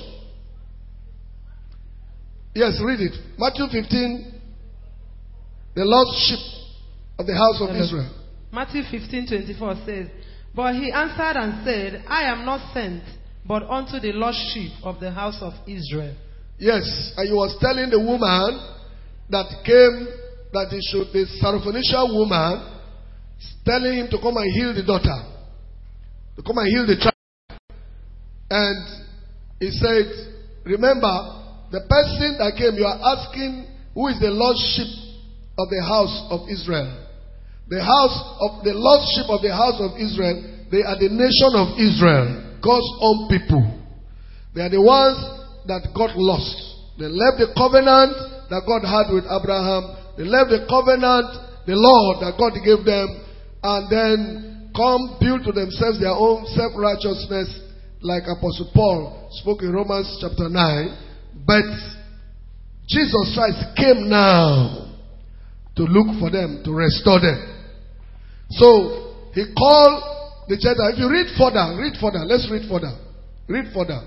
Yes, read it. Matthew 15. The lost sheep of the house of Israel. Matthew 15:24 says, "But he answered and said, I am not sent, but unto the lost sheep of the house of Israel." Yes, and he was telling the woman that came, that he should, the Syrophoenician woman, telling him to come and heal the daughter, to come and heal the child. And he said, remember, the person that came, you are asking, who is the lost sheep of the house of Israel? The lost sheep of the house of Israel, they are the nation of Israel, God's own people. They are the ones that got lost. They left the covenant that God had with Abraham. They left the covenant, the law that God gave them, and then come build to themselves their own self-righteousness, like Apostle Paul spoke in Romans chapter 9. But Jesus Christ came now to look for them, to restore them. So he called the Gentiles. If you read further. Let's read further. Read further.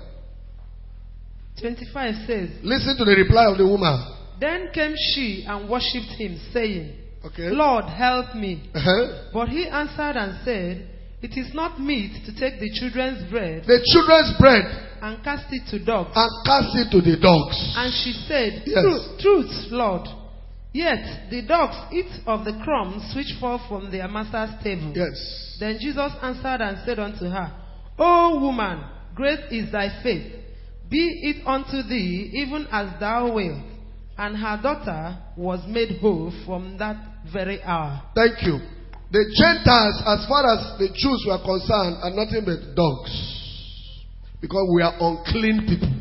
25 says, listen to the reply of the woman. Then came she and worshipped him, saying, Okay. Lord, help me. Uh-huh. But he answered and said, It is not meet to take the children's bread and cast it to dogs. To the dogs. And she said, Yes. Truth, Lord. Yet the dogs eat of the crumbs which fall from their master's table. Yes. Then Jesus answered and said unto her, O woman, great is thy faith. Be it unto thee even as thou wilt. And her daughter was made whole from that very hour. Thank you. The Gentiles, as far as the Jews were concerned, are nothing but dogs. Because we are unclean people.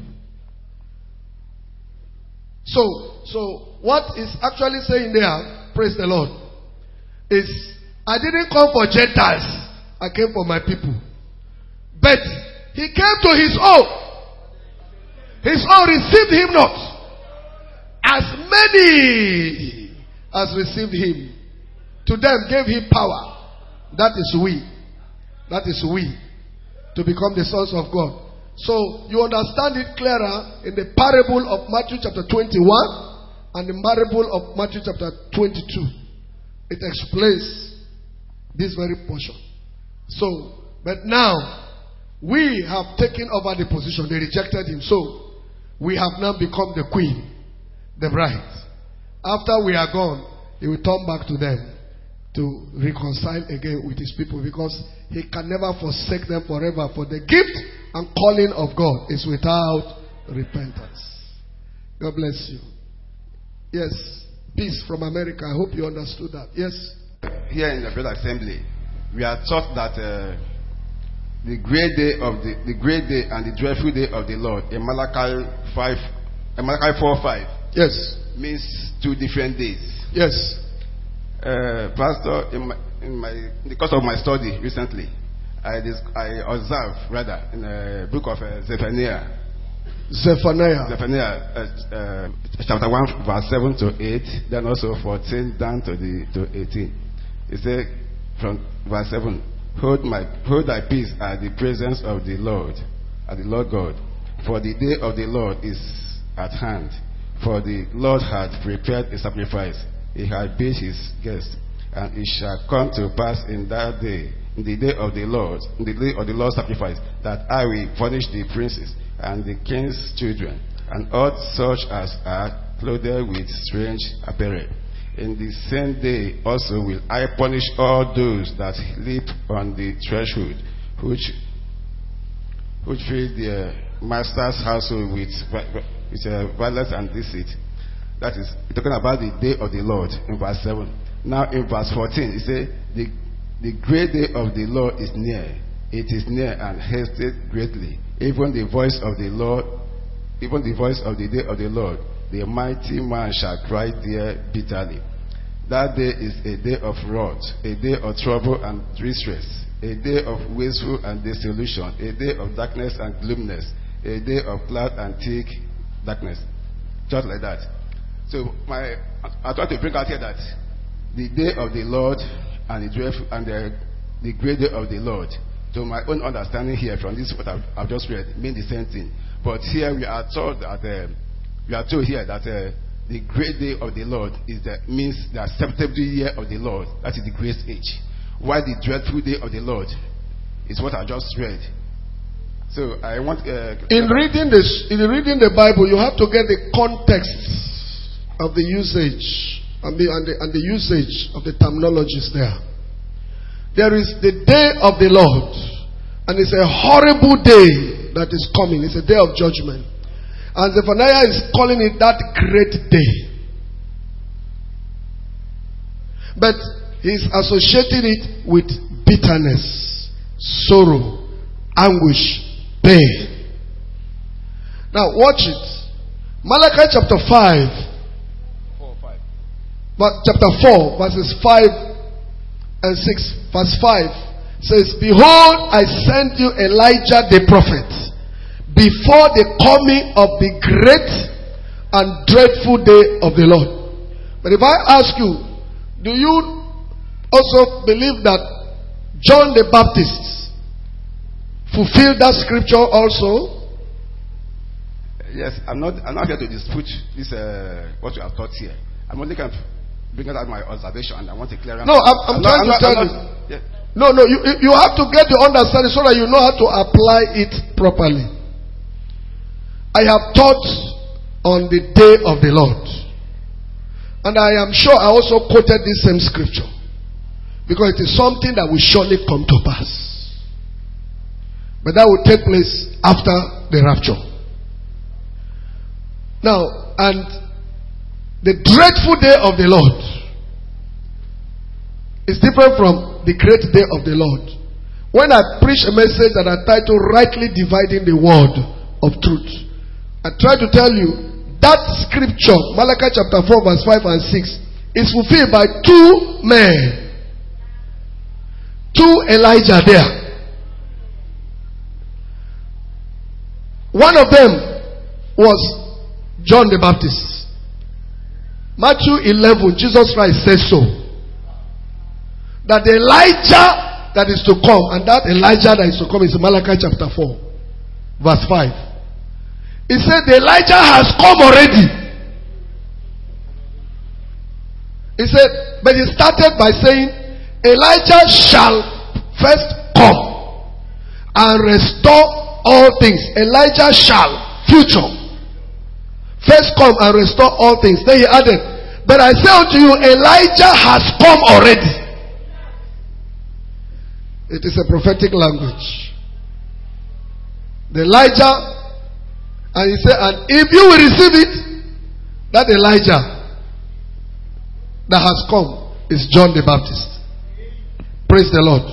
So what is actually saying there, praise the Lord, is I didn't come for Gentiles, I came for my people. But he came to his own. His own received him not. As many as received him, to them gave him power. That is we. To become the sons of God. So you understand it clearer in the parable of Matthew chapter 21 and the parable of Matthew chapter 22. It explains this very portion. So, but now we have taken over the position. They rejected him. So we have now become the queen, the bride. After we are gone, he will turn back to them to reconcile again with his people, because he can never forsake them forever. For the gift and calling of God is without repentance. God bless you. Yes. Peace from America. I hope you understood that. Yes. Here in the Great Assembly, we are taught that the great day and the dreadful day of the Lord in Malachi 4:5. Yes. Means 2 different days. Yes. Pastor, in the course of my study recently, I observed rather in the book of Zephaniah, chapter 1, verse 7 to 8, then also 14 down to 18. It says from verse 7, Hold thy peace at the presence of the Lord, at the Lord God, for the day of the Lord is at hand. For the Lord hath prepared a sacrifice. He hath bid his guests. And it shall come to pass in that day, in the day of the Lord, in the day of the Lord's sacrifice, that I will punish the princes and the king's children, and all such as are clothed with strange apparel. In the same day also will I punish all those that live on the threshold, which fill their master's household with violence and deceit. That is talking about the day of the Lord in verse 7. Now in verse 14 it says, the great day of the Lord is near. It is near and hasted greatly. Even the voice of the Lord, even the voice of the day of the Lord, the mighty man shall cry there bitterly. That day is a day of wrath, a day of trouble and distress, a day of wasteful and dissolution, a day of darkness and gloominess, a day of cloud and thick darkness. Just like that. So I try to bring out here that the day of the Lord and the great day of the Lord. To my own understanding here from this what I've just read mean the same thing. But here we are told that the great day of the Lord means the acceptable year of the Lord. That is the grace age. While the dreadful day of the Lord is what I just read. So I want in reading the Bible, you have to get the context of the usage and the usage of the terminologies there. There is the day of the Lord, and it's a horrible day that is coming. It's a day of judgment. And Zephaniah is calling it that great day. But he's associating it with bitterness, sorrow, anguish, pain. Now watch it. Malachi chapter 5. Chapter 4, verses 5 and 6. Verse 5 says, Behold, I send you Elijah the prophet before the coming of the great and dreadful day of the Lord. But if I ask you, do you also believe that John the Baptist fulfilled that scripture also? Yes, I'm not here to dispute this what you have taught here. I'm only kind of bringing out my observation, and I want to clear up. No, I'm trying to tell you. Yeah. No, you have to get the understanding so that you know how to apply it properly. I have taught on the day of the Lord. And I am sure I also quoted this same scripture. Because it is something that will surely come to pass. But that will take place after the rapture. Now, and the dreadful day of the Lord is different from the great day of the Lord. When I preach a message that I title Rightly Dividing the Word of Truth, I try to tell you that scripture, Malachi chapter 4 verse 5 and 6, is fulfilled by two men. Two Elijah there. One of them was John the Baptist. Matthew 11, Jesus Christ says so. That the Elijah that is to come, and that Elijah that is to come is Malachi chapter 4 verse 5. He said the Elijah has come already. He said, but he started by saying, Elijah shall first come and restore all things. Elijah shall, future, first come and restore all things. Then he added, but I say unto you, Elijah has come already. It is a prophetic language. The Elijah, and he said, and if you will receive it, that Elijah that has come is John the Baptist. Praise the Lord.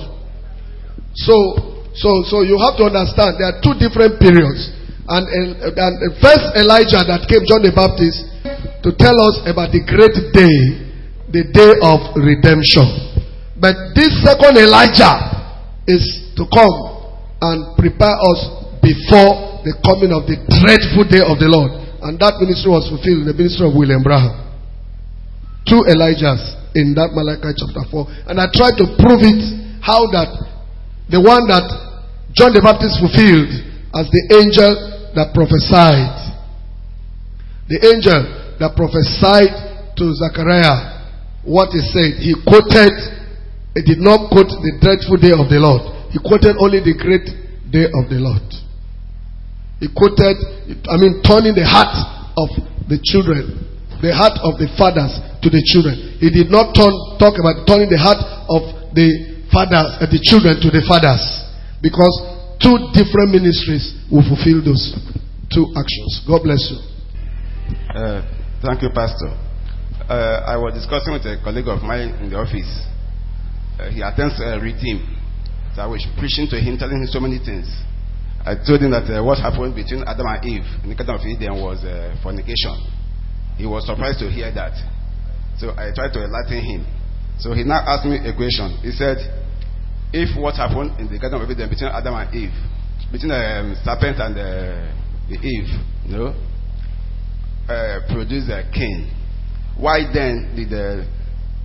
So you have to understand there are two different periods. And the first Elijah that came, John the Baptist, to tell us about the great day, the day of redemption. But this second Elijah is to come and prepare us before the coming of the dreadful day of the Lord. And that ministry was fulfilled in the ministry of William Branham. Two Elijahs in that Malachi chapter 4. And I tried to prove it, how that the one that John the Baptist fulfilled as the angel that prophesied. The angel that prophesied to Zechariah what he said. He did not quote the dreadful day of the Lord. He quoted only the great day of the Lord. He quoted, turning the heart of the children, the heart of the fathers to the children. He did not talk about turning the heart of the fathers, the children to the fathers. Because two different ministries will fulfill those two actions. God bless you. Thank you, Pastor. I was discussing with a colleague of mine in the office. He attends a redeem. So I was preaching to him, telling him so many things. I told him that what happened between Adam and Eve in the Garden of Eden was fornication. He was surprised to hear that. So I tried to enlighten him. So he now asked me a question. He said, if what happened in the Garden of Eden between Adam and Eve, between the serpent and the Eve, produced Cain, why then did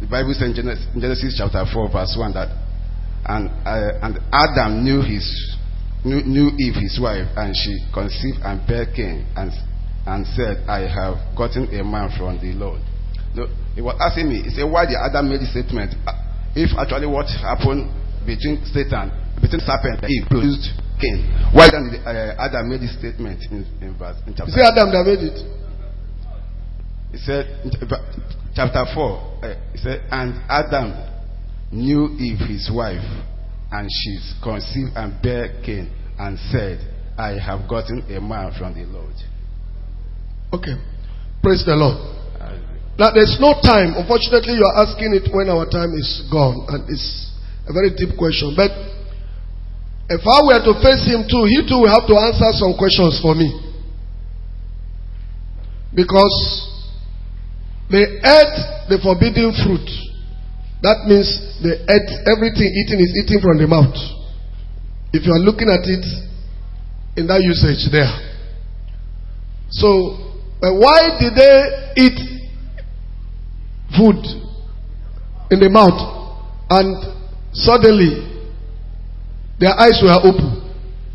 the Bible says in Genesis chapter 4 verse 1 that and Adam knew Eve his wife, and she conceived and bare Cain, and said, I have gotten a man from the Lord. So he was asking me, he said, why did Adam make the statement? If actually what happened between serpent and Eve produced Cain, why did Adam make this statement in chapter? You say Adam that made it. He said, chapter 4, he said, and Adam knew Eve his wife, and she conceived and bare Cain, and said, I have gotten a man from the Lord. Okay. Praise the Lord. Now there's no time. Unfortunately, you are asking it when our time is gone, and it's a very deep question. But if I were to face him too, he too will have to answer some questions for me. Because they ate the forbidden fruit. That means they ate everything eaten is eaten from the mouth. If you are looking at it in that usage there. So, why did they eat food in the mouth and suddenly their eyes were open?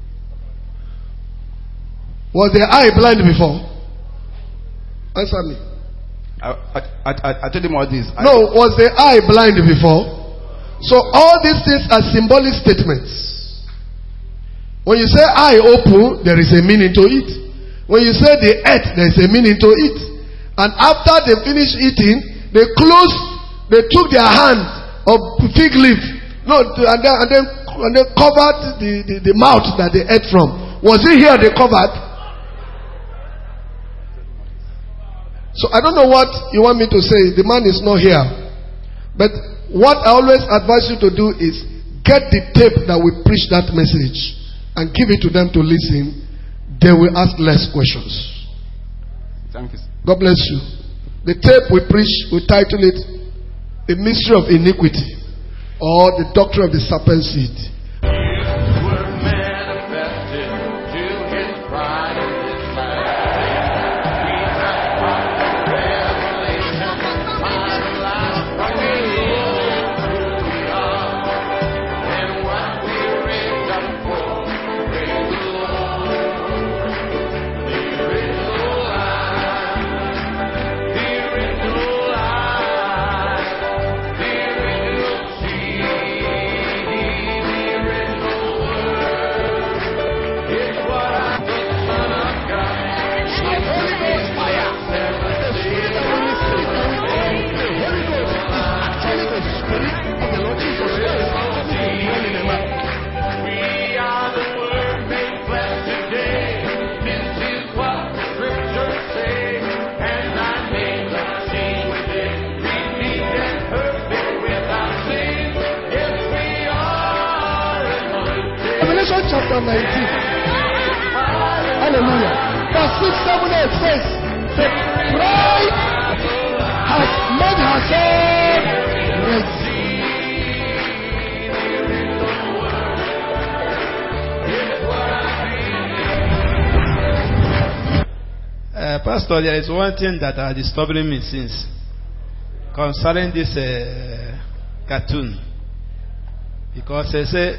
Was their eye blind before? Answer me. I told him all this. No, was the eye blind before? So all these things are symbolic statements. When you say eye open, there is a meaning to it. When you say they ate, there is a meaning to it. And after they finished eating, they took their hand of fig leaf, and then covered the mouth that they ate from. Was it here they covered? So I don't know what you want me to say. The man is not here. But what I always advise you to do is get the tape that we preach that message and give it to them to listen. They will ask less questions. Thank you. God bless you. The tape we preach, we title it The Mystery of Iniquity, or The Doctrine of the Serpent Seed. Chapter 19. Hallelujah. Verse 6, 7, 8 says, the bride has made herself ready. Pastor, there is one thing that is disturbing me since concerning this cartoon. Because they say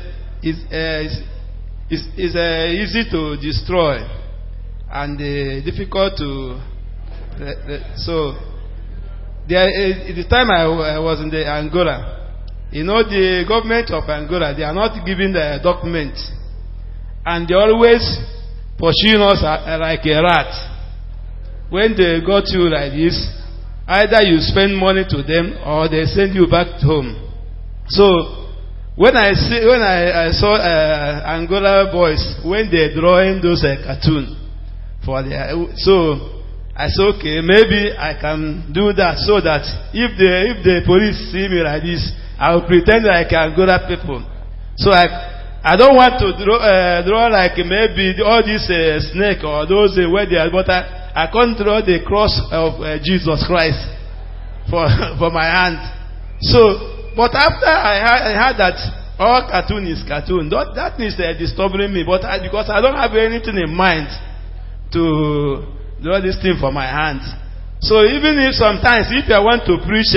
it's easy to destroy and difficult to. So, the time I was in the Angola, the government of Angola, they are not giving the document, and they always pursuing us like a rat. When they got you like this, either you spend money to them or they send you back home. So. When I saw Angola boys when they drawing those cartoons for so I said, okay, maybe I can do that so that if the police see me like this, I will pretend like Angola people. So I don't want to draw like maybe all this snake or those where they are, but I can't draw the cross of Jesus Christ for my hand. So. But after I heard that all cartoon is cartoon, that is disturbing me. But because I don't have anything in mind to draw this thing for my hands. So even if sometimes, if I want to preach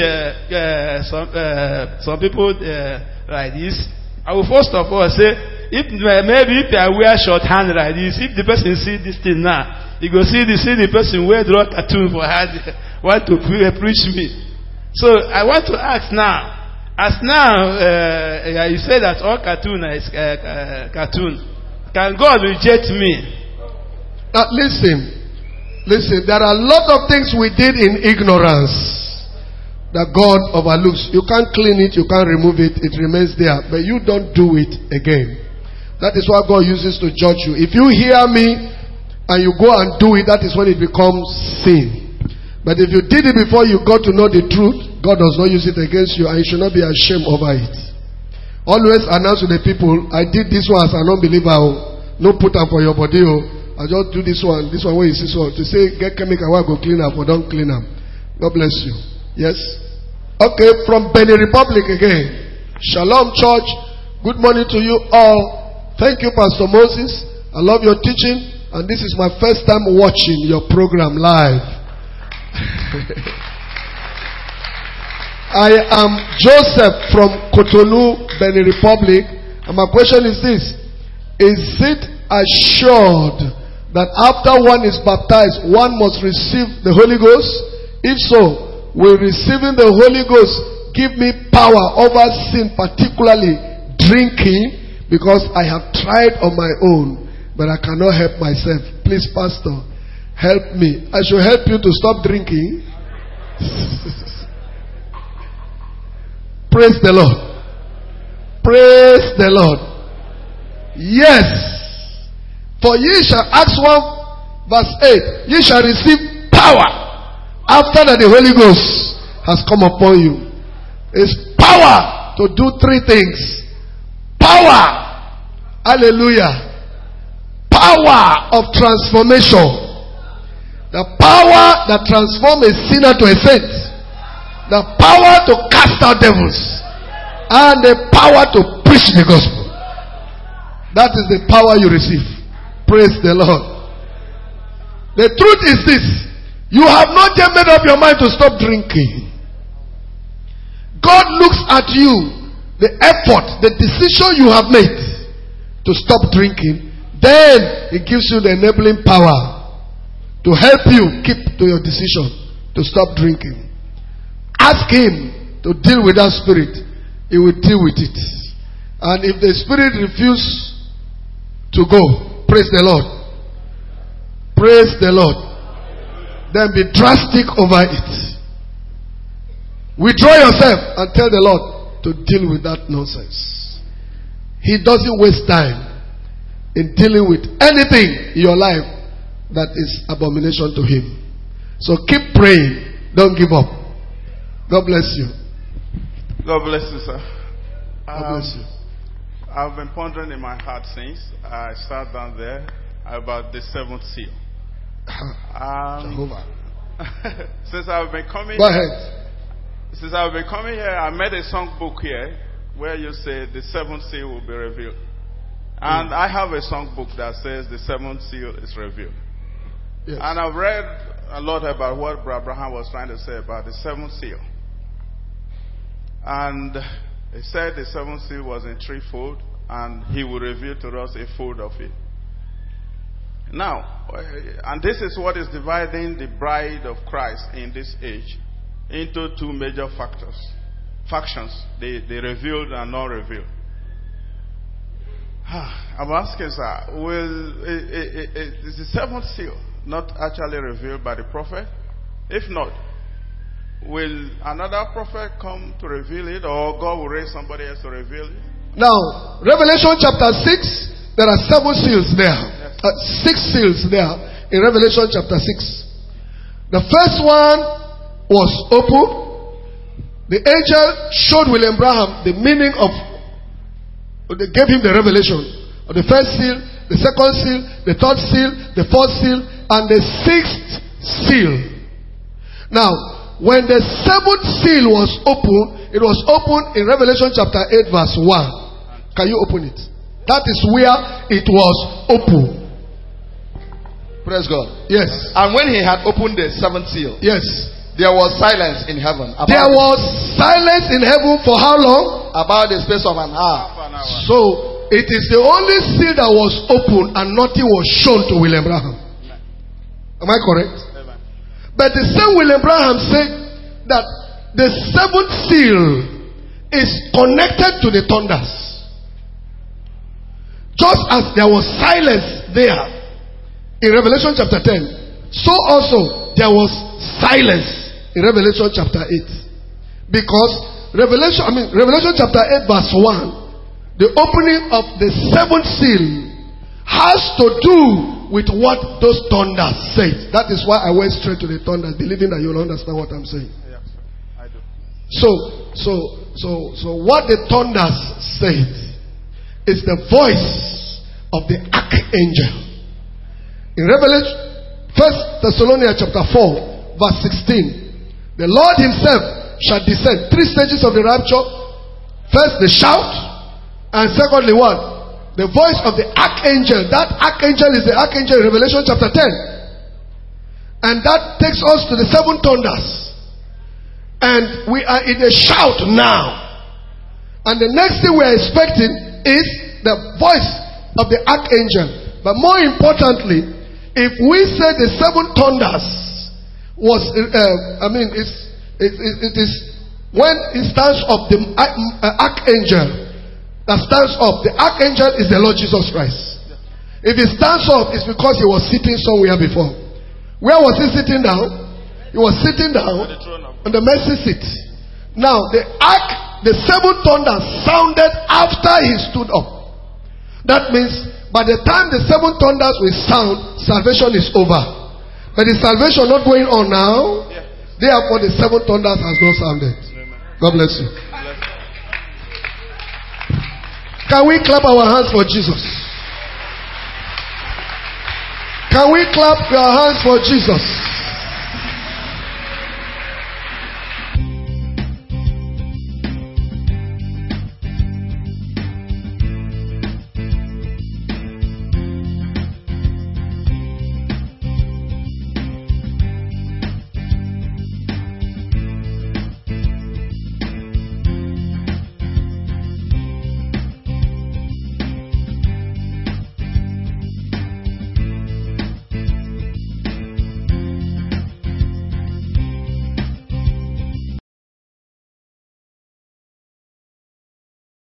some people like this, I will first of all say, maybe if I wear shorthand like this, if the person see this thing now, he go see the person wear draw cartoon for hand, want to preach me. So I want to ask now, as now you say that all cartoon is cartoon, can God reject me? Now listen, there are a lot of things we did in ignorance that God overlooks. You can't clean it, you can't remove it, it remains there, but you don't do it again. That is what God uses to judge you. If you hear me and you go and do it, that is when it becomes sin. But if you did it before you got to know the truth, God does not use it against you, and you should not be ashamed over it. Always announce to the people, I did this one as an unbeliever. No put up for your body. I just do this one where you see so. To say, get chemical, I go clean up or don't clean up. God bless you. Yes? Okay, from Benin Republic again. Shalom Church. Good morning to you all. Thank you, Pastor Moses. I love your teaching. And this is my first time watching your program live. I am Joseph from Cotonou, Benin Republic. And my question is this. Is it assured that after one is baptized, one must receive the Holy Ghost? If so, will receiving the Holy Ghost give me power over sin, particularly drinking? Because I have tried on my own, but I cannot help myself. Please, Pastor, help me. I should help you to stop drinking. Praise the Lord. Praise the Lord. Yes. For ye shall ask 1 verse 8. Ye shall receive power after that the Holy Ghost has come upon you. It's power to do 3 things. Power. Hallelujah. Power of transformation. The power that transforms a sinner to a saint. The power to cast out devils. And the power to preach the gospel. That is the power you receive. Praise the Lord. The truth is this. You have not yet made up your mind to stop drinking. God looks at you, the effort, the decision you have made to stop drinking. Then He gives you the enabling power to help you keep to your decision to stop drinking. Ask Him to deal with that spirit. He will deal with it. And if the spirit refuses to go, praise the Lord. Praise the Lord. Then be drastic over it. Withdraw yourself and tell the Lord to deal with that nonsense. He doesn't waste time in dealing with anything in your life that is abomination to Him. So keep praying. Don't give up. God bless you. God bless you, sir. God bless you. I've been pondering in my heart since I sat down there about the 7th seal. Jehovah. Since I've been coming Go ahead. Since I've been coming here, I made a songbook here where you say the 7th seal will be revealed. And I have a songbook that says the 7th seal is revealed. Yes. And I've read a lot about what Brother Abraham was trying to say about the 7th seal. And he said the 7th seal was in 3-fold, and he will reveal to us a fold of it. Now, and this is what is dividing the bride of Christ in this age into 2 major factions, the revealed and not revealed. I'm asking, sir, is the 7th seal not actually revealed by the prophet? If not, will another prophet come to reveal it, or God will raise somebody else to reveal it? Now, Revelation chapter 6, there are 7 seals there. 6 seals there in Revelation chapter 6. The first one was open. The angel showed William Branham the meaning of, they gave him the revelation of the first seal, the second seal, the third seal, the fourth seal, and the 6th seal. Now, when the 7th seal was open, it was opened in Revelation chapter 8 verse 1. Can you open it? That is where it was open. Praise God. Yes. And when he had opened the seventh seal, yes, there was silence in heaven. There was silence in heaven for how long? About the space of an hour. So it is the only seal that was opened and nothing was shown to William Branham. Am I correct? Amen. But the same William Branham said that the seventh seal is connected to the thunders. Just as there was silence there in Revelation chapter 10, so also there was silence in Revelation chapter 8. Because Revelation chapter 8 verse 1, the opening of the seventh seal has to do with what those thunders said. That is why I went straight to the thunders, believing that you'll understand what I'm saying. Yes, I do. So what the thunders said is the voice of the archangel. In Revelation, 1 Thessalonians chapter 4, verse 16, the Lord himself shall descend. 3 stages of the rapture. First, the shout, and secondly, what? The voice of the archangel. That archangel is the archangel in Revelation chapter 10. And that takes us to the seven thunders. And we are in a shout now. And the next thing we are expecting is the voice of the archangel. But more importantly, if we say the seven thunders was, it is when it stands up, the archangel that stands up. The archangel is the Lord Jesus Christ. If he stands up, it's because he was sitting somewhere before. Where was he sitting down? He was sitting down on the mercy seat. Now, the seven thunders sounded after he stood up. That means by the time the seven thunders will sound, salvation is over. But the salvation not going on now. Therefore, the seven thunders has not sounded. God bless you. Can we clap our hands for Jesus? Can we clap your hands for Jesus?